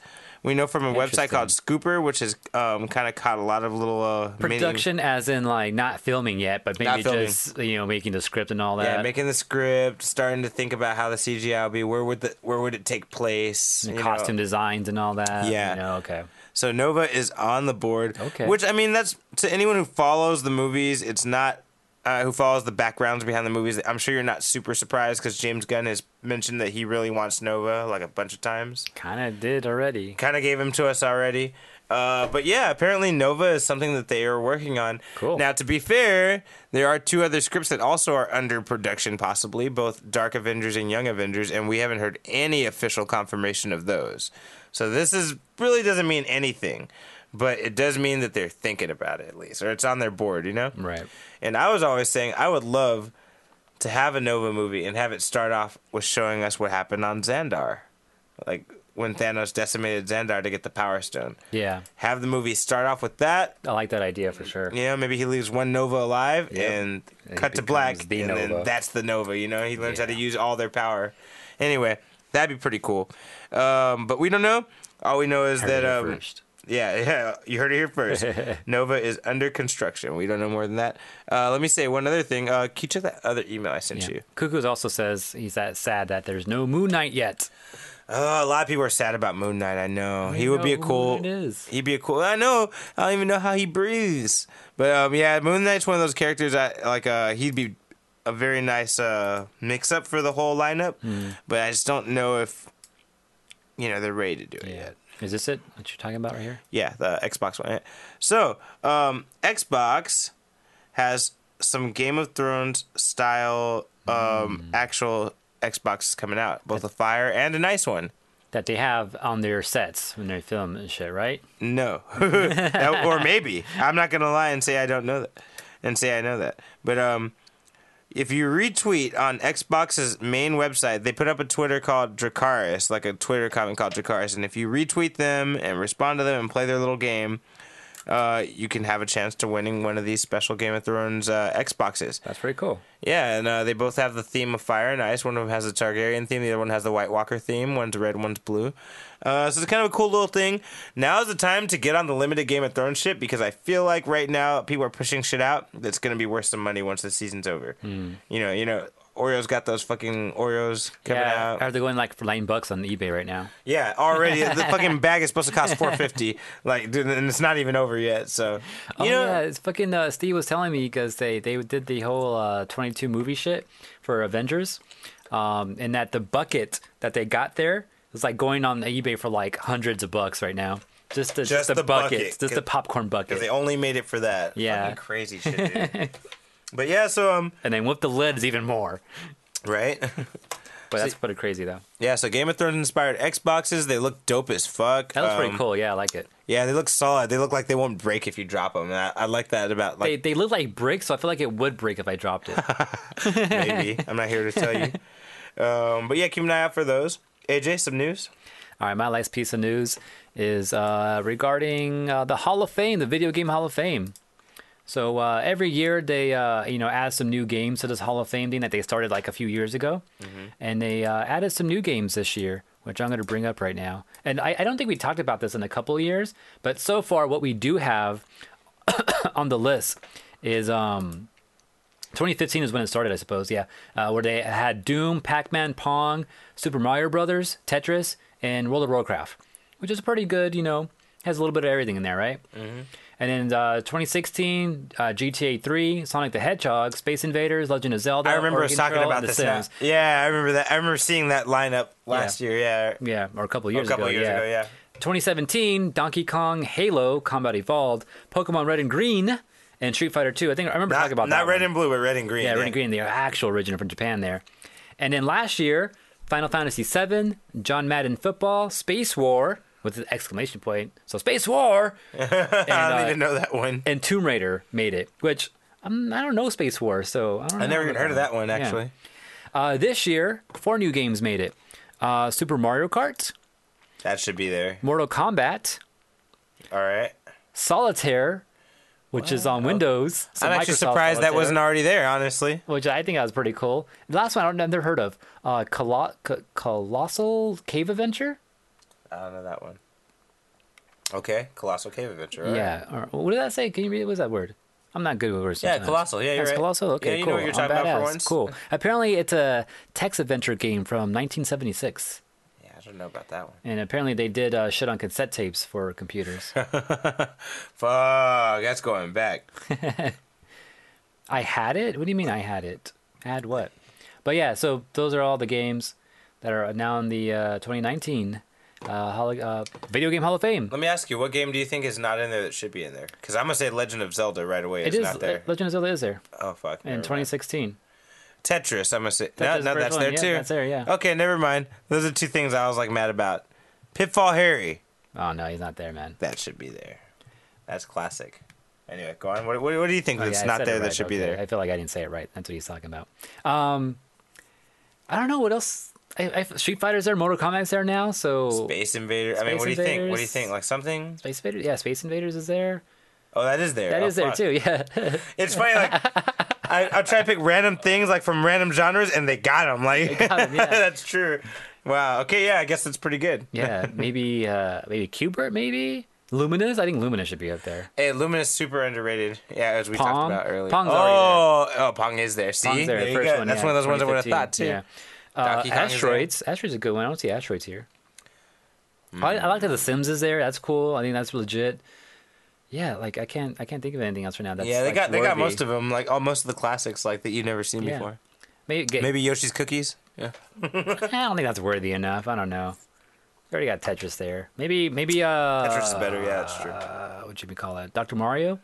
We know from a website Interesting. called Scooper, which has kind of caught a lot of little Production, as in like not filming yet, but maybe Not filming. just making the script and all that. Yeah, making the script, starting to think about how the CGI will be. Where would it take place? And you costume know. designs and all that. Yeah. Okay. So Nova is on the board. Okay. Which, I mean, that's to anyone who follows the movies. It's not who follows the backgrounds behind the movies. I'm sure you're not super surprised because James Gunn has mentioned that he really wants Nova like a bunch of times. Kind of did already. Kind of gave him to us already. But yeah, apparently Nova is something that they are working on. Cool. Now, to be fair, there are 2 other scripts that also are under production, possibly, both Dark Avengers and Young Avengers, and we haven't heard any official confirmation of those. So this is really doesn't mean anything, but it does mean that they're thinking about it at least, or it's on their board, you know? Right. And I was always saying I would love to have a Nova movie and have it start off with showing us what happened on Xandar. Like when Thanos decimated Xandar to get the Power Stone. Yeah. Have the movie start off with that. I like that idea for sure. You know, maybe he leaves one Nova alive Yep. and And cut he to black, becomes the and then Nova. that's the Nova. You know, he learns how to Yeah. use all their power. Anyway, that'd be pretty cool. But we don't know. All we know is Heard it that here first. yeah, you heard it here first. Nova is under construction. We don't know more than that. Let me say one other thing. Can you check that other email I sent Yeah. you? Cuckoo's also says he's that sad that there's no Moon Knight yet. Oh, a lot of people are sad about Moon Knight. I know he You would be a know who cool. it is. He'd be a cool. I know. I don't even know how he breathes. But yeah, Moon Knight's one of those characters. I like. He'd be a very nice mix-up for the whole lineup. But I just don't know if they're ready to do it yet. Is this it? What you're talking about right here? Yeah, the Xbox One. So, Xbox has some Game of Thrones style actual Xboxes coming out, both a fire and a nice one. That they have on their sets when they film and shit, right? No, or maybe I'm not gonna lie and say I don't know that, and say I know that. But if you retweet on Xbox's main website, they put up a Twitter called Dracarys, like a Twitter comment called Dracarys, and if you retweet them and respond to them and play their little game, you can have a chance to winning one of these special Game of Thrones Xboxes. That's pretty cool. Yeah, and they both have the theme of fire and ice. One of them has the Targaryen theme. The other one has the White Walker theme. One's red, one's blue. So it's kind of a cool little thing. Now is the time to get on the limited Game of Thrones shit because I feel like right now people are pushing shit out that's going to be worth some money once the season's over. You know, Oreo's got those fucking Oreos coming out. Are they going like for $9 on eBay right now? Yeah, already the fucking bag is supposed to cost $4.50. Like, dude, and it's not even over yet. So, you know, yeah, it's fucking Steve was telling me because they did the whole 22 movie shit for Avengers, and that the bucket that they got there was like going on eBay for like hundreds of bucks right now. Just the bucket, just the popcorn bucket. because they only made it for that. Yeah. Fucking crazy shit, dude. But yeah, so And then with the lids, even more. right. But that's pretty crazy though. Yeah, so Game of Thrones inspired Xboxes. They look dope as fuck. That looks pretty cool. Yeah, I like it. Yeah, they look solid. They look like they won't break if you drop them. And I like that about like They look like bricks, so I feel like it would break if I dropped it. maybe. I'm not here to tell you. But yeah, keep an eye out for those. AJ, some news. All right, my last piece of news is regarding the Hall of Fame, the Video Game Hall of Fame. So every year they add some new games to this Hall of Fame thing that they started like a few years ago, and they added some new games this year, which I'm going to bring up right now. And I don't think we talked about this in a couple of years, but so far what we do have on the list is 2015 is when it started, I suppose. Yeah, where they had Doom, Pac-Man, Pong, Super Mario Brothers, Tetris, and World of Warcraft, which is pretty good. Has a little bit of everything in there, right? Mm-hmm. And then 2016, GTA 3, Sonic the Hedgehog, Space Invaders, Legend of Zelda. I remember us Oregon talking Trail, about and The this. Now. Sims. Yeah, I remember that. I remember seeing that lineup last year. Yeah, Yeah, or a couple of years a couple ago. of years ago. Yeah. 2017, Donkey Kong, Halo, Combat Evolved, Pokemon Red and Green, and Street Fighter 2. I remember talking about that. Not red one. and blue, but red and green. Yeah, Red and Green, the actual original from Japan there. And then last year, Final Fantasy VII, John Madden Football, Space War, with an exclamation point. So Space War! And, I don't even know that one. and Tomb Raider made it, which I don't know Space War, so I don't know. I never even heard of that one, Yeah. actually. This year, 4 new games made it. Super Mario Kart, That should be there. Mortal Kombat, All right. Solitaire, which is on Windows. so I'm actually Microsoft surprised that Solitaire, wasn't already there, honestly. Which I think that was pretty cool. The last one I've never heard of. Colossal Cave Adventure? I don't know that one. Okay, Colossal Cave Adventure. All right. Yeah. Or, what did that say? Can you read? What's that word? I'm not good with words. Yeah, sometimes. Colossal. Yeah, you're That's right. Colossal. Okay, Yeah, you cool. know what you're I'm talking about for badass. once. Cool. Apparently, it's a text adventure game from 1976, Yeah, I don't know about that one. and apparently they did shit on cassette tapes for computers. Fuck, that's going back. I had it. What do you mean I had it? Had what? But yeah, so those are all the games that are now in the 2019 Video Game Hall of Fame. Let me ask you, what game do you think is not in there that should be in there? Because I'm gonna say Legend of Zelda right away. It Is is. not there. Legend of Zelda is there Oh fuck. in never mind. 2016. Tetris. I'm gonna say Tetris no. the That's first there one. Yeah, too. that's there, yeah. Okay, never mind. Those are two things I was like mad about. Pitfall Harry. Oh no, he's not there, man. That should be there. That's classic. Anyway, go on. What do you think Oh, that's yeah, I not said it there that right. should be Okay. there? I feel like I didn't say it right. That's what he's talking about. I don't know what else. Street Fighter's there, Mortal Kombat's there now, so Space Invader. I mean, Space what do you think? What do you Invaders. think? Like something? Space Invaders. Yeah, Space Invaders is there. Oh, that is there. That Oh, is there fuck. too. Yeah. It's funny. Like I try to pick random things like from random genres, and they got them. Like got 'em, yeah. that's true. Wow. Okay. Yeah. I guess that's pretty good. Yeah, maybe Qbert, maybe Luminous. I think Luminous should be up there. Hey, Luminous super underrated. Yeah, as we talked Pong? about earlier. Pong's already oh, Pong is there. See, Pong's there, there you first go. one, That's yeah, one of those ones I would have 2015, thought too. Yeah. Donkey Kong is there. Asteroids. Asteroids is a good one. I don't see Asteroids here. I like that The Sims is there. That's cool. I think that's legit. Yeah, like I can't think of anything else right now. That's Yeah, they like, got worthy. most of them, like most of the classics, like that you've never seen Yeah. before. Maybe, Maybe Yoshi's Cookies. Yeah. I don't think that's worthy enough. I don't know. You already got Tetris there. Maybe Tetris is better. Yeah, that's true. what should we call that? Dr. Mario?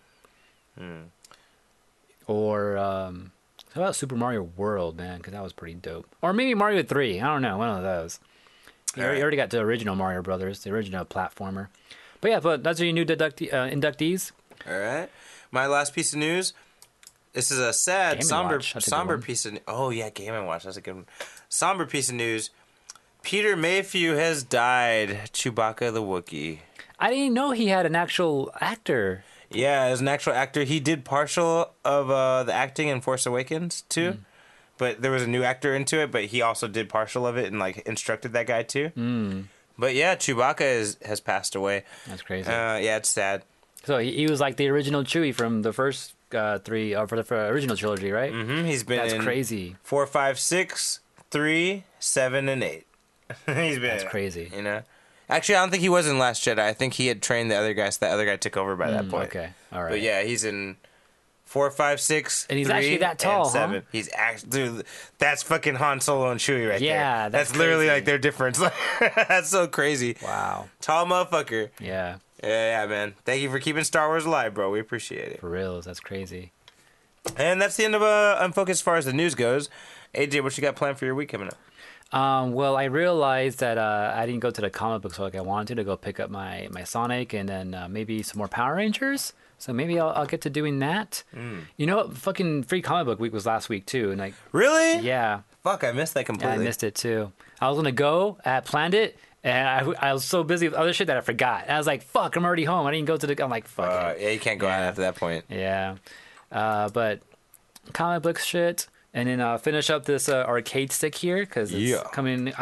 Or how about Super Mario World, man? Because that was pretty dope. Or maybe Mario 3. I don't know. One of those. You Alright. already got the original Mario Brothers, the original platformer. But yeah, but that's your new inductees. All right. My last piece of news. This is a sad, Game & somber, Watch. That's a good somber one. piece of. Oh yeah, Game & Watch. That's a good one. Somber piece of news. Peter Mayhew has died. Chewbacca the Wookiee. I didn't know he had an actual actor. Yeah, as an actual actor, he did partial of the acting in Force Awakens too. But there was a new actor into it, but he also did partial of it and like instructed that guy too. But yeah, Chewbacca has passed away. That's crazy. Yeah, it's sad. So he was like the original Chewie from the first three, or for the original trilogy, right? He's been That's in crazy. 4, 5, 6, 3, 7, and 8. He's been. That's in it, crazy. You know. Actually, I don't think he was in Last Jedi. I think he had trained the other guy, so the other guy took over by that point. Okay, all right. But yeah, he's in 4, 5, 6, And he's 3, actually that tall, and 7. huh? He's actually, dude. That's fucking Han Solo and Chewie right there. Yeah, that's literally crazy. like their difference. That's so crazy. Wow. Tall motherfucker. Yeah, Yeah, man. Thank you for keeping Star Wars alive, bro. We appreciate it. for reals. That's crazy. And that's the end of Unfocused as far as the news goes. AJ, what you got planned for your week coming up? Well, I realized that I didn't go to the comic book store like I wanted to go pick up my Sonic and then maybe some more Power Rangers. So maybe I'll get to doing that. You know what? Fucking free comic book week was last week too, and like Really? yeah, Fuck, I missed that I completely. missed it too. I was gonna go, I had planned it, and I was so busy with other shit that I forgot. And I was like, fuck, I'm already home. I didn't go to the. I'm like, fuck it. Yeah, you can't go out Yeah. after that point. Yeah, but comic book shit, and then finish up this arcade stick here because it's Yeah. coming.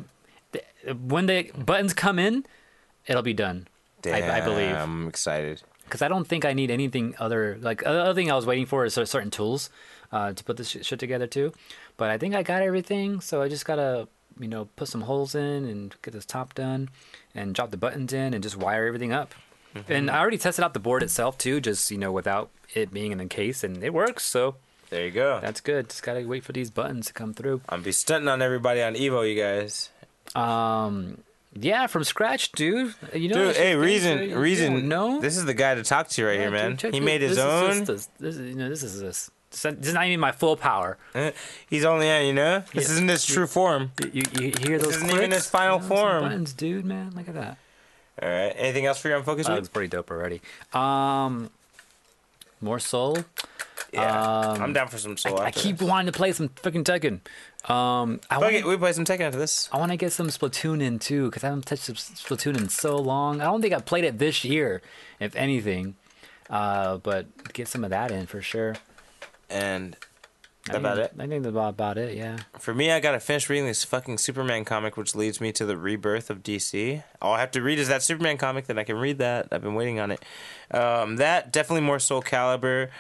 When the buttons come in, it'll be done. I believe, I'm excited. because I don't think I need anything other. Like other thing I was waiting for is certain tools to put this shit together too. But I think I got everything, so I just gotta put some holes in and get this top done, and drop the buttons in and just wire everything up. And I already tested out the board itself too, just without it being in the case, and it works. So There you go. that's good. Just gotta wait for these buttons to come through. I'm be stunting on everybody on Evo, you guys. Yeah, from scratch, dude. Dude, hey, Reason. No, This is the guy to talk to right here, man. He made his own. This is not even my full power. He's only at, This Yeah. isn't his true form. You hear those? isn't even clicks? his final Some form. buttons, dude, man. Look at that. All right. Anything else for your Unfocused week? It's pretty dope already. More Soul. Yeah. I'm down for some Soul. I after keep this. wanting to play some freaking Tekken. Fuck it, we play some Tekken after this. I want to get some Splatoon in too, because I haven't touched Splatoon in so long. I don't think I played it this year, if anything. But get some of that in for sure. And About it? I think that's about it. Yeah. For me, I gotta finish reading this fucking Superman comic, which leads me to the rebirth of DC. All I have to read is that Superman comic, then I can read that. I've been waiting on it. That, definitely more Soul Calibur.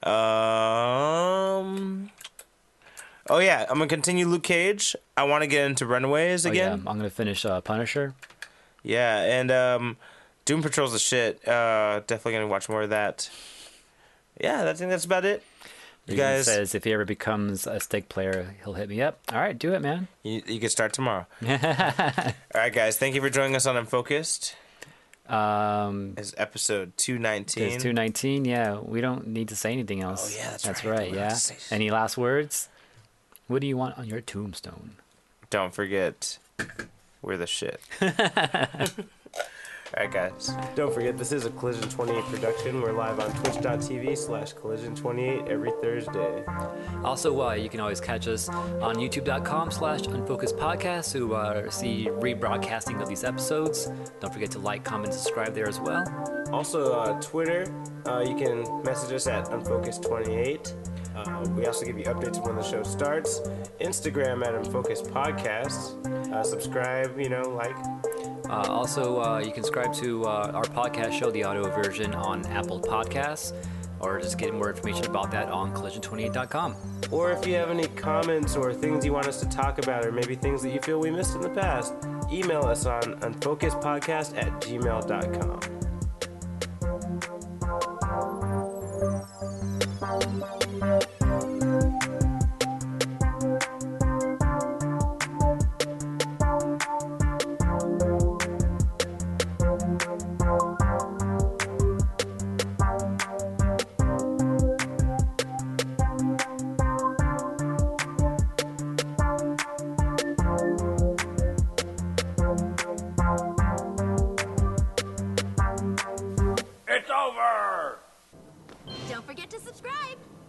Oh yeah, I'm gonna continue Luke Cage. I want to get into Runaways Oh, yeah. again. I'm gonna finish Punisher. Yeah, and Doom Patrol's the shit. Definitely gonna watch more of that. Yeah, I think that's about it. You Regan guys, says if he ever becomes a stake player, he'll hit me up. All right, do it, man. you can start tomorrow. All right, guys, thank you for joining us on Unfocused. It's episode 219. It's 219. Yeah, we don't need to say anything else. Oh, yeah, that's that's right. right. We don't have Yeah. to say- Any last words? What do you want on your tombstone? Don't forget, we're the shit. All right, guys. Don't forget, this is a Collision 28 production. We're live on twitch.tv/collision28 every Thursday. Also, you can always catch us on youtube.com/unfocusedpodcast to see rebroadcasting of these episodes. Don't forget to like, comment, subscribe there as well. Also, Twitter, you can message us at Unfocused28. We also give you updates when the show starts. Instagram at Unfocused Podcast. Subscribe, like. Also, you can subscribe to our podcast show, the audio version, on Apple Podcasts, or just get more information about that on collision28.com. Or if you have any comments or things you want us to talk about, or maybe things that you feel we missed in the past, email us on unfocusedpodcast@gmail.com. It's over! Don't forget to subscribe.